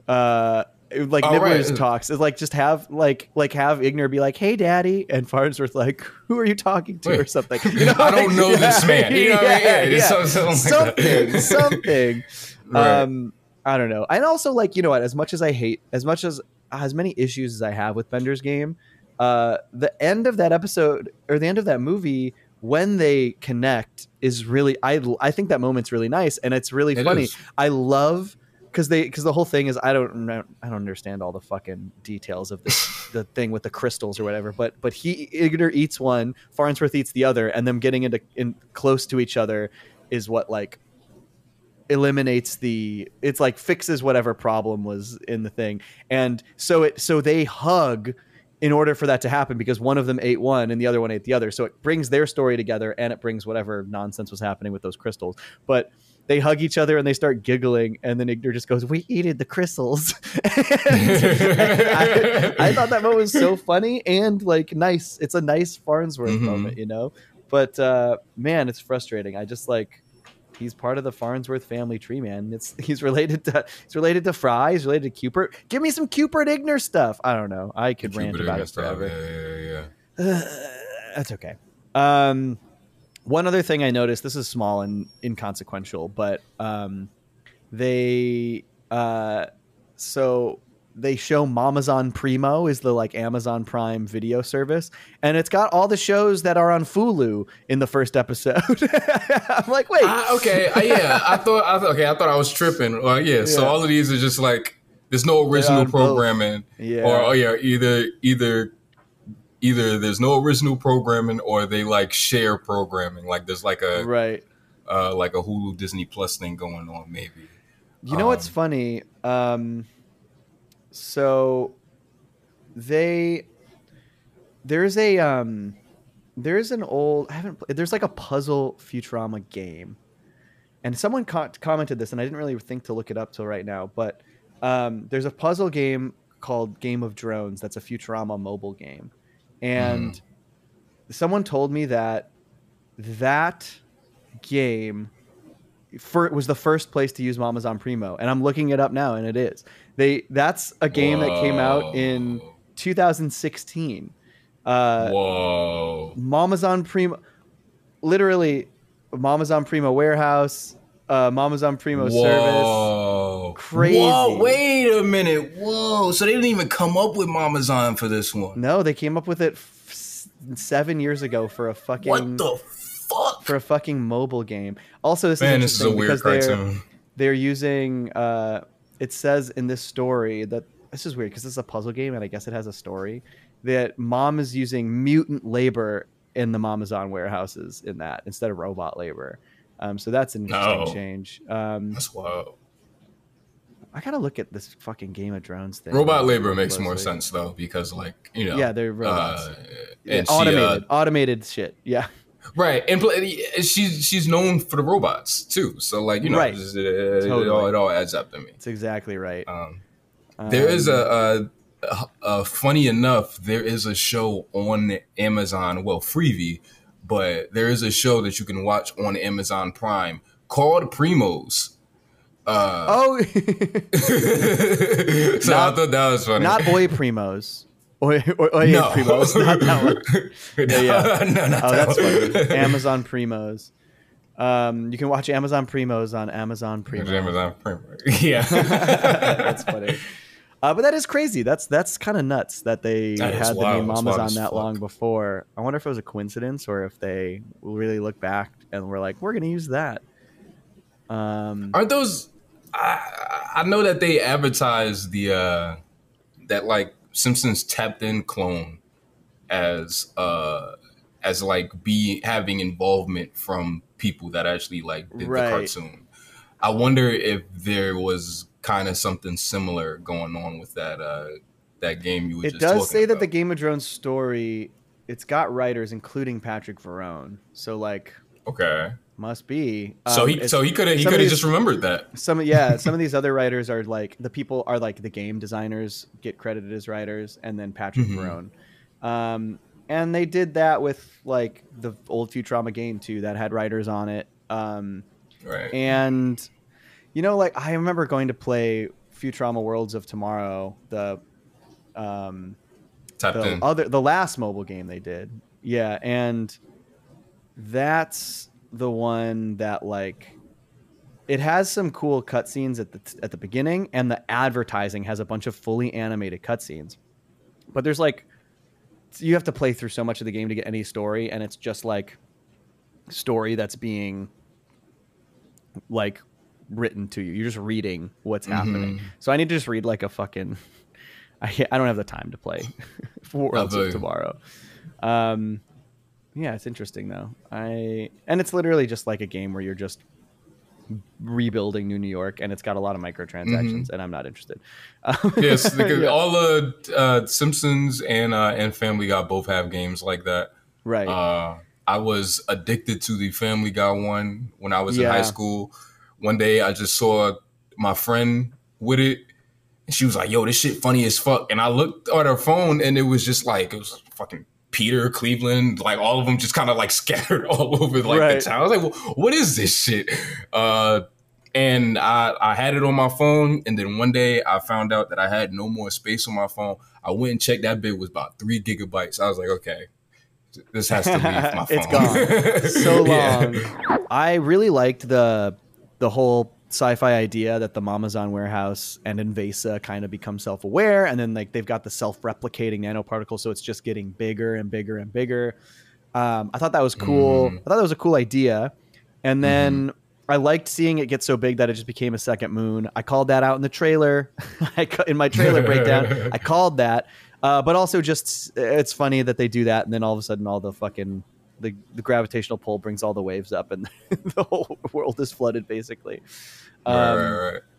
Uh, like Oh, Nibblers right. talks is like just have like like have Ignor be like, "Hey, Daddy," and Farnsworth like, "Who are you talking to?" Wait. or something. You know, I don't like, know this man. You know what I mean? Yeah, yeah, it's yeah. something like something, that. something. Right. Um, I don't know. And also, like, you know what? As much as I hate, as much as as many issues as I have with Bender's Game, uh, the end of that episode or the end of that movie when they connect is really I I think that moment's really nice and it's really It funny. is. I love because they because the whole thing is I don't know- I don't understand all the fucking details of this the thing with the crystals or whatever. But but he Igor eats one, Farnsworth eats the other, and them getting into in close to each other is what like eliminates the it's like fixes whatever problem was in the thing. And so it so they hug in order for that to happen because one of them ate one and the other one ate the other. So it brings their story together and it brings whatever nonsense was happening with those crystals. But they hug each other and they start giggling, and then Ignor just goes, "We eated the crystals." I, I thought that moment was so funny and like nice. It's a nice Farnsworth Mhm. moment, you know. But uh, man, it's frustrating. I just like he's part of the Farnsworth family tree, man. It's he's related to he's related to Fry. He's related to Cupert. Give me some Cupert Ignor stuff. I don't know. I could rant Cupid about and it stuff. forever. Yeah, yeah, yeah. That's okay. Um, one other thing I noticed. This is small and inconsequential, but um, they uh, so they show Mamazon Primo is the like Amazon Prime video service, and it's got all the shows that are on Hulu in the first episode. I'm like, wait, Ah, okay, uh, yeah. I thought, I thought, okay, I thought I was tripping. Well, yeah, So Yeah. all of these are just like there's no original on both. programming, Yeah. or oh yeah, either either either there's no original programming or they like share programming. Like there's like a right. uh, like a Hulu Disney Plus thing going on, maybe. You know what's Um, funny? Um, so they there's a um, there's an old I haven't played, there's like a puzzle Futurama game, and someone co- commented this, and I didn't really think to look it up till right now. But um, there's a puzzle game called Game of Drones that's a Futurama mobile game, and Mm. someone told me that that game for it was the first place to use Mamazon Primo, and I'm looking it up now, and it is. They that's a game that came out in Whoa. two thousand sixteen. Uh, Whoa. Mamazon Primo, literally, Mamazon Primo warehouse, uh, Mamazon Primo service. Whoa. Crazy. Whoa, wait a minute. Whoa. So they didn't even come up with Mamazon for this one. No, they came up with it f- s- seven years ago for a fucking What the fuck? for a fucking mobile game. Also, this Man, is this is a interesting weird because they're cartoon. they're using. Uh, it says in this story that this is weird because this is a puzzle game, and I guess it has a story that mom is using mutant labor in the Mamazon warehouses in that instead of robot labor. Um, so that's an interesting No. change. Um, That's wild. I gotta look at this fucking Game of Drones thing. Robot labor makes closely. more sense though, because like you know, Yeah, they're robots. Uh, Yeah, and she, automated, uh, automated shit. Yeah, right, and pl- she's she's known for the robots too. So like you know, Right. just, uh, it, Totally. all, it all adds up to me. that's exactly right. Um, there is a, a, a, a funny enough, there is a show on Amazon, well, Freevee, but there is a show that you can watch on Amazon Prime called Primos. Uh, oh, so I thought that was funny. not Oi Primos. Oi, oi, oi no. Primos. Not that one. no, yeah. no, not Oh, that that's one. funny. Amazon Primos. Um, you can watch Amazon Primos on Amazon Primo. Amazon Prime. Yeah. That's funny. Uh, but that is crazy. That's that's kind of nuts that they That is had the wild. name That's wild Amazon as that fuck. long before. I wonder if it was a coincidence or if they really look back and were like, we're going to use that. Um, Aren't those? I, I know that they advertise the uh, that like Simpsons tapped in clone as uh as like be having involvement from people that actually like did Right. the cartoon. I wonder if there was kind of something similar going on with that uh that game you were it just does talking say that about. the Game of Drones story, it's got writers, including Patrick Verone. So like, Okay. must be. So Um, he it's- so he could have he some of could have these- just remembered that. Some yeah, some of these other writers are like the people are like the game designers get credited as writers, and then Patrick Mhm. Verone. Um, and they did that with like the old Futurama game too, that had writers on it. Um, Right. and you know, like I remember going to play Futurama Worlds of Tomorrow, the um, Tapped the in. other the last mobile game they did. Yeah, and that's the one that like it has some cool cutscenes at the at the beginning, and the advertising has a bunch of fully animated cutscenes. But there's like you have to play through so much of the game to get any story, and it's just like story that's being like written to you. You're just reading what's happening. Mhm. So I need to just read like a fucking. I can't- I don't have the time to play for Worlds feel of you. Tomorrow. Um, yeah, it's interesting though. I and it's literally just like a game where you're just rebuilding New New York, and it's got a lot of microtransactions, and I'm not interested. Yes, because Yeah. all the uh, Simpsons and uh, and Family Guy both have games like that. Right. Uh, I was addicted to the Family Guy one when I was in Yeah. high school. One day I just saw my friend with it, and she was like, "Yo, this shit funny as fuck." And I looked at her phone, and it was just like it was fucking Peter, Cleveland, like all of them just kind of like scattered all over like Right. the town. I was like, well, "What is this shit?" Uh, and I, I had it on my phone, and then one day I found out that I had no more space on my phone. I went and checked. That bit was about three gigabytes. I was like, okay, this has to leave my phone. It's gone so long. Yeah. I really liked the the whole sci-fi idea that the Mamazon warehouse and Invasa kind of become self-aware, and then like they've got the self-replicating nanoparticle, so it's just getting bigger and bigger and bigger. Um, I thought that was cool. Mm. I thought that was a cool idea, and then I liked seeing it get so big that it just became a second moon. I called that out in the trailer. I ca- in my trailer breakdown, I called that. Uh, but also just it's funny that they do that, and then all of a sudden all the fucking the, the gravitational pull brings all the waves up, and the whole world is flooded basically. Um, right, right, right.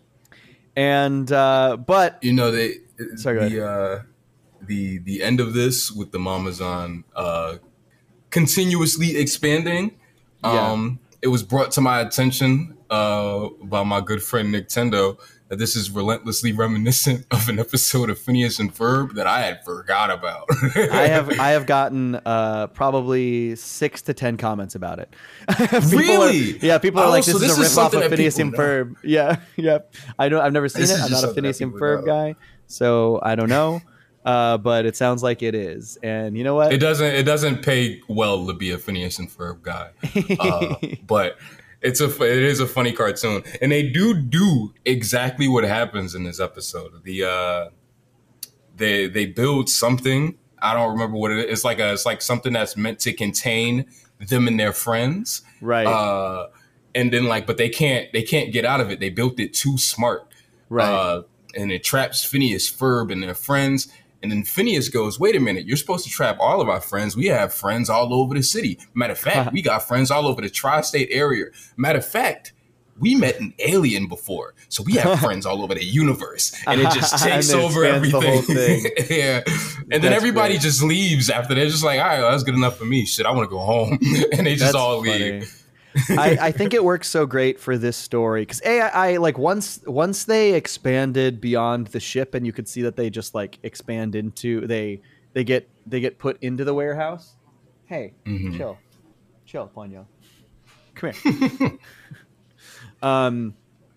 And uh, but You know they Sorry, go the uh, the the end of this with the Mamazon uh, continuously expanding. Yeah. Um, it was brought to my attention uh, by my good friend Nintendo that this is relentlessly reminiscent of an episode of Phineas and Ferb that I had forgot about. I have I have gotten uh, probably six to ten comments about it. People Really? Are, yeah, people are Oh, like, so "This, this is a is riff off something of that Phineas people and know. Ferb." Yeah, yeah. I don't. I've never seen This it. is I'm just not a something Phineas that and people Ferb know. guy, so I don't know. Uh, but it sounds like it is. And you know what? It doesn't. It doesn't pay well to be a Phineas and Ferb guy, uh, but it's a. It is a funny cartoon, and they do do exactly what happens in this episode. The uh, they they build something. I don't remember what it is. It's like a. It's like something that's meant to contain them and their friends, Right. Uh, and then like, but they can't. They can't get out of it. They built it too smart, Right. Uh, and it traps Phineas, Ferb, and their friends. And then Phineas goes, wait a minute, you're supposed to trap all of our friends. We have friends all over the city. Matter of fact, we got friends all over the tri-state area. Matter of fact, we met an alien before, so we have friends all over the universe, and it just takes it over spans the everything. whole thing. Yeah, and That's then everybody great. just leaves after. They're just like, all right, well, that's good enough for me. Shit, I want to go home, and they just That's all funny. leave. I, I think it works so great for this story because a I, I like once once they expanded beyond the ship and you could see that they just like expand into they they get they get put into the warehouse. Hey, Mhm. chill, chill, Ponyo, come here. um,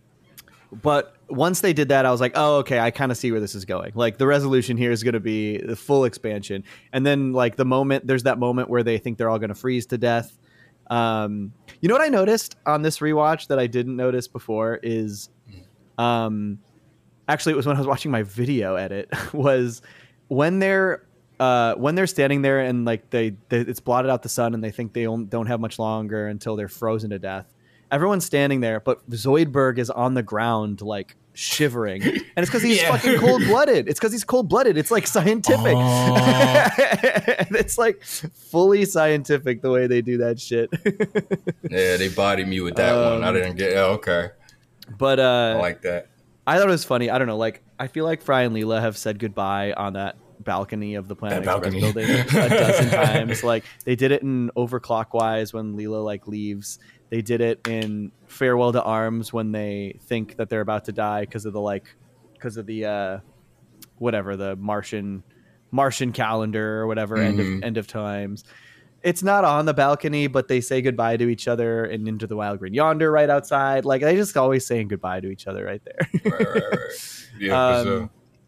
but once they did that, I was like, oh, okay, I kind of see where this is going. Like the resolution here is going to be the full expansion, and then like the moment there's that moment where they think they're all going to freeze to death. Um, you know what I noticed on this rewatch that I didn't notice before is, um, actually it was when I was watching my video edit was when they're, uh, when they're standing there and like they, they it's blotted out the sun and they think they don't, don't have much longer until they're frozen to death. Everyone's standing there, but Zoidberg is on the ground, like shivering, and it's because he's Yeah. fucking cold blooded. It's because he's cold blooded. It's like scientific. Oh. It's like fully scientific the way they do that shit. Yeah, they bodied me with that one. I Um, didn't get. Oh, okay, But uh, I like that. I thought it was funny. I don't know. Like, I feel like Fry and Leela have said goodbye on that balcony of the Planet That Express balcony. building a dozen times. Like, they did it in Overclockwise when Leela like leaves. They did it in Farewell to Arms when they think that they're about to die because of the like, because of the uh, whatever the Martian Martian calendar or whatever end Mhm. of end of times. It's not on the balcony, but they say goodbye to each other and Into the Wild Green Yonder right outside. Like they just always saying goodbye to each other right there. Right, right, right. Yeah, Um, for sure.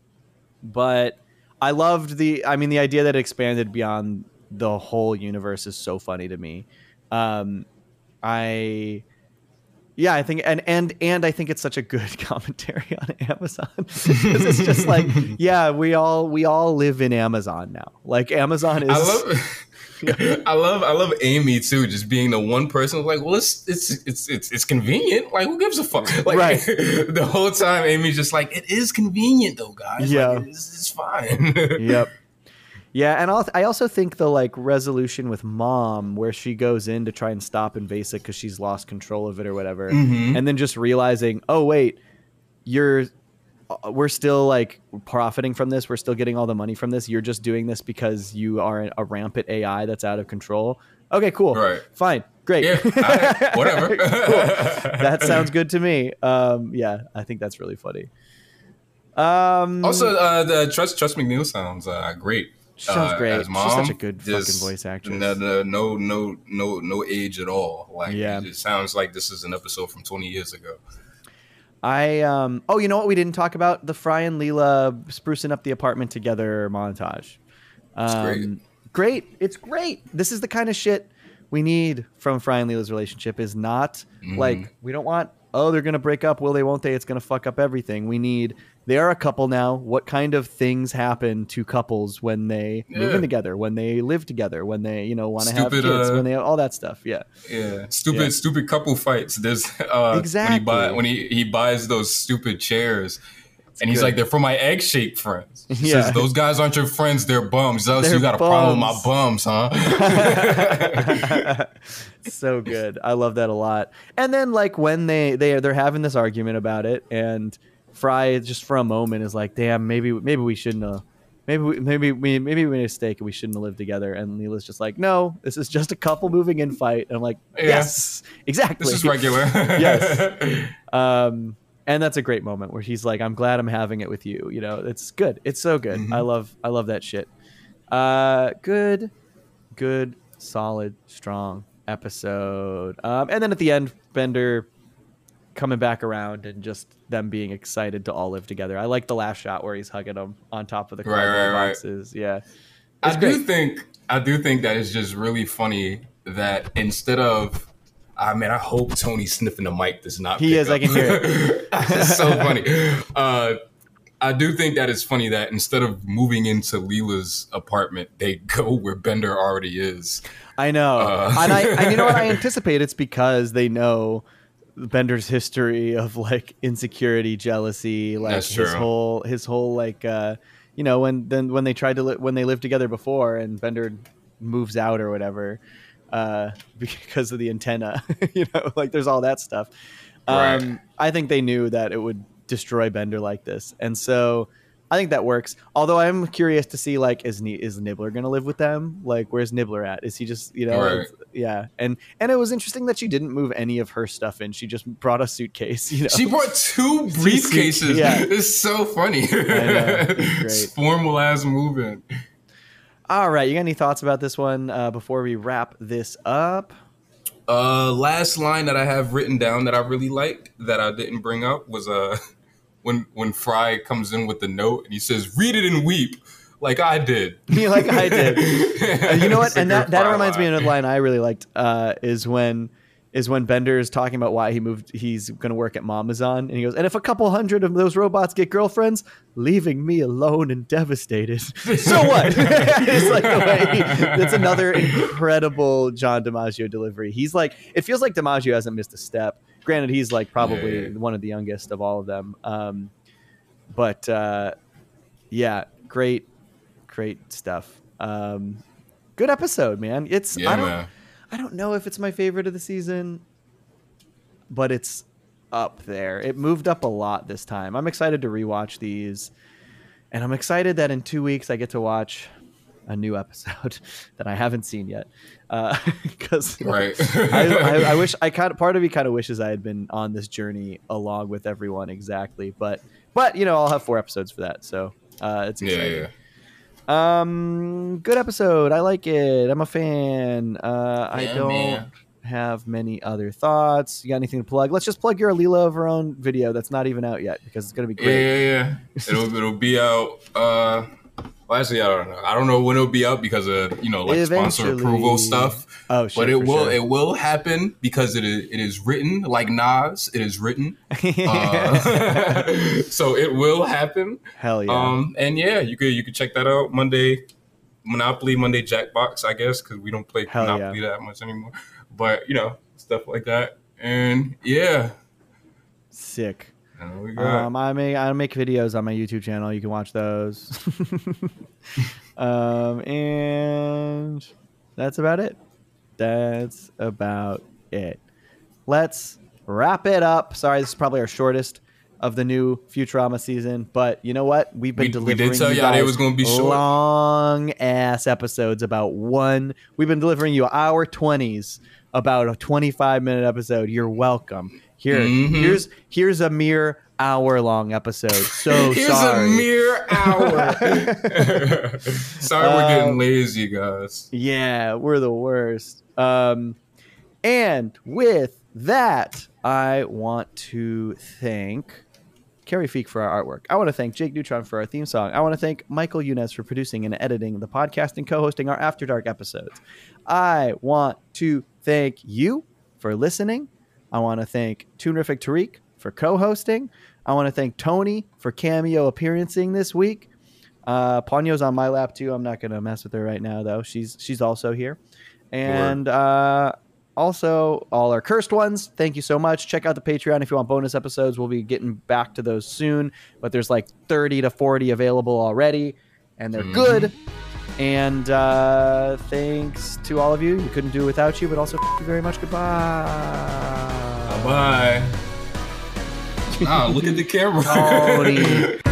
But I loved the. I mean, the idea that it expanded beyond the whole universe is so funny to me. Um, I, yeah, I think, and and and I think it's such a good commentary on Amazon because it's just like, yeah, we all we all live in Amazon now. Like Amazon is. I love, I love, I love Amy too. Just being the one person who's like, well, it's it's it's it's it's convenient. Like, who gives a fuck? Like, Right. the whole time, Amy's just like, it is convenient though, guys. Yeah. like, it's, it's fine. Yep. Yeah, and I'll, I also think the like resolution with Mom, where she goes in to try and stop Invasic because she's lost control of it or whatever, Mhm. and then just realizing, oh wait, you're, uh, we're still like profiting from this. We're still getting all the money from this. You're just doing this because you are a rampant A I that's out of control. Okay, cool, Right. fine, great, Yeah, all right, whatever. Cool. That sounds good to me. Um, yeah, I think that's really funny. Um, Also, uh, the Trust Trust McNeil sounds uh, great. She sounds uh, great. as She's Mom. such a good Just fucking voice actress. No, no, no, no, no, no age at all. Like, Yeah. it sounds like this is an episode from twenty years ago. I um oh you know what we didn't talk about, the Fry and Leela sprucing up the apartment together montage. Um, great. Great, it's great. This is the kind of shit we need from Fry and Leela's relationship. Is not Mhm. like we don't want oh they're gonna break up, will they, won't they? It's gonna fuck up everything. We need they are a couple now. What kind of things happen to couples when they move Yeah. in together, when they live together, when they you know want to have Stupid, kids, uh, when they all that stuff? Yeah. Yeah, stupid, Yeah. stupid couple fights. There's uh, Exactly. when he buy when he, he buys those stupid chairs, and he's good. like, "They're for my egg-shaped friends." He Yeah. says, "Those guys aren't your friends; they're bums." Oh, so They're you got a problem with my bums. bums, huh? So good. I love that a lot. And then like when they they they're having this argument about it, and Fry just for a moment is like, "Damn, maybe maybe we shouldn't have." Maybe we, maybe we maybe we made a mistake and we shouldn't have lived together. And Leela's just like, no, this is just a couple moving in fight. And I'm like, Yeah. yes, exactly. This is regular. Yes. Um, and that's a great moment where he's like, I'm glad I'm having it with you. You know, it's good. It's so good. Mhm. I love I love that shit. Uh, good, good, solid, strong episode. Um, and then at the end, Bender coming back around and just them being excited to all live together. I like the last shot where he's hugging them on top of the Right, cardboard right, right. boxes. Yeah. I It's do great. think I do think that it's just really funny that instead of I mean, I hope Tony sniffing the mic does not. He pick is, I up. can hear it. It's so funny. Uh, I do think that it's funny that instead of moving into Leela's apartment, they go where Bender already is. I know. Uh. and I and you know what I anticipate, it's because they know Bender's history of like insecurity, jealousy, like That's his true. whole his whole like uh you know when then when they tried to li- when they lived together before and Bender moves out or whatever uh because of the antenna, you know, like there's all that stuff. Um, Right. I think they knew that it would destroy Bender like this, and so I think that works. Although I'm curious to see, like, is Ni- is Nibbler going to live with them? Like, where's Nibbler at? Is he just, you know, Right. it's- yeah. And and it was interesting that she didn't move any of her stuff in. She just brought a suitcase. You know, She brought two briefcases. Yeah. It's so funny. know. It's great. It's formal ass moving. All right, you got any thoughts about this one uh, before we wrap this up? Uh, last line that I have written down that I really liked that I didn't bring up was uh when when Fry comes in with the note and he says, "Read it and weep," like I did. Yeah, like I did. Uh, you know what? It's a And that, good that Fry reminds me of line. another line I really liked uh, is when is when Bender is talking about why he moved. He's going to work at Mamazon, and he goes, "And if a couple hundred of those robots get girlfriends, leaving me alone and devastated, so what?" It's like the way he, it's another incredible John DiMaggio delivery. He's like, it feels like DiMaggio hasn't missed a step. Granted, he's like probably Yeah, yeah. one of the youngest of all of them. Um, but uh, yeah, great, great stuff. Um, good episode, man. It's Yeah, I don't, man. I don't know if it's my favorite of the season, but it's up there. It moved up a lot this time. I'm excited to rewatch these, and I'm excited that in two weeks I get to watch a new episode that I haven't seen yet. Because Right. I, I, I wish I kind of part of me kind of wishes I had been on this journey along with everyone exactly, but but you know I'll have four episodes for that, so uh, it's Yeah, exciting. yeah. Um, good episode. I like it. I'm a fan. Uh, I Yeah, don't man. have many other thoughts. You got anything to plug? Let's just plug your Alila of her own video that's not even out yet because it's gonna be Yeah, great. yeah, yeah. It'll it'll be out. Uh, well, actually, I don't know. I don't know when it'll be out because of you know like sponsor Eventually. approval stuff. Oh, sure, but it for will sure. it will happen because it is it is written like Nas. It is written. Uh, so it will happen. Hell yeah. Um, and yeah, you could you could check that out Monday. Monopoly Monday Jackbox, I guess, because we don't play Hell Monopoly that much anymore. But you know, stuff like that. And yeah, Sick. and we got Um, I make I make videos on my YouTube channel. You can watch those. um, and that's about it. That's about it. Let's wrap it up. Sorry, this is probably our shortest of the new Futurama season, but you know what? We've been We- we delivering. did tell you y'all it guys was gonna be short. long ass episodes about one. We've been delivering you hour twenties about a twenty-five minute episode. You're welcome. Here, Mhm. here's here's a mere hour long episode. So here's sorry. a mere hour. Sorry, we're Um, getting lazy, guys. Yeah, we're the worst. Um, and with that, I want to thank Carrie Feek for our artwork. I want to thank Jake Neutron for our theme song. I want to thank Michael Younes for producing and editing the podcast and co-hosting our After Dark episodes. I want to thank you for listening. I want to thank Toonrific Tariq for co-hosting. I want to thank Tony for cameo appearancing this week. Uh, Ponyo's on my lap too. I'm not going to mess with her right now though. She's she's also here. And uh, also all our cursed ones. Thank you so much. Check out the Patreon if you want bonus episodes. We'll be getting back to those soon, but there's like thirty to forty available already, and they're Mhm. good. And uh, thanks to all of you. We couldn't do it without you, but also thank you very much. Goodbye. Bye. Nah, look at the camera. Tony.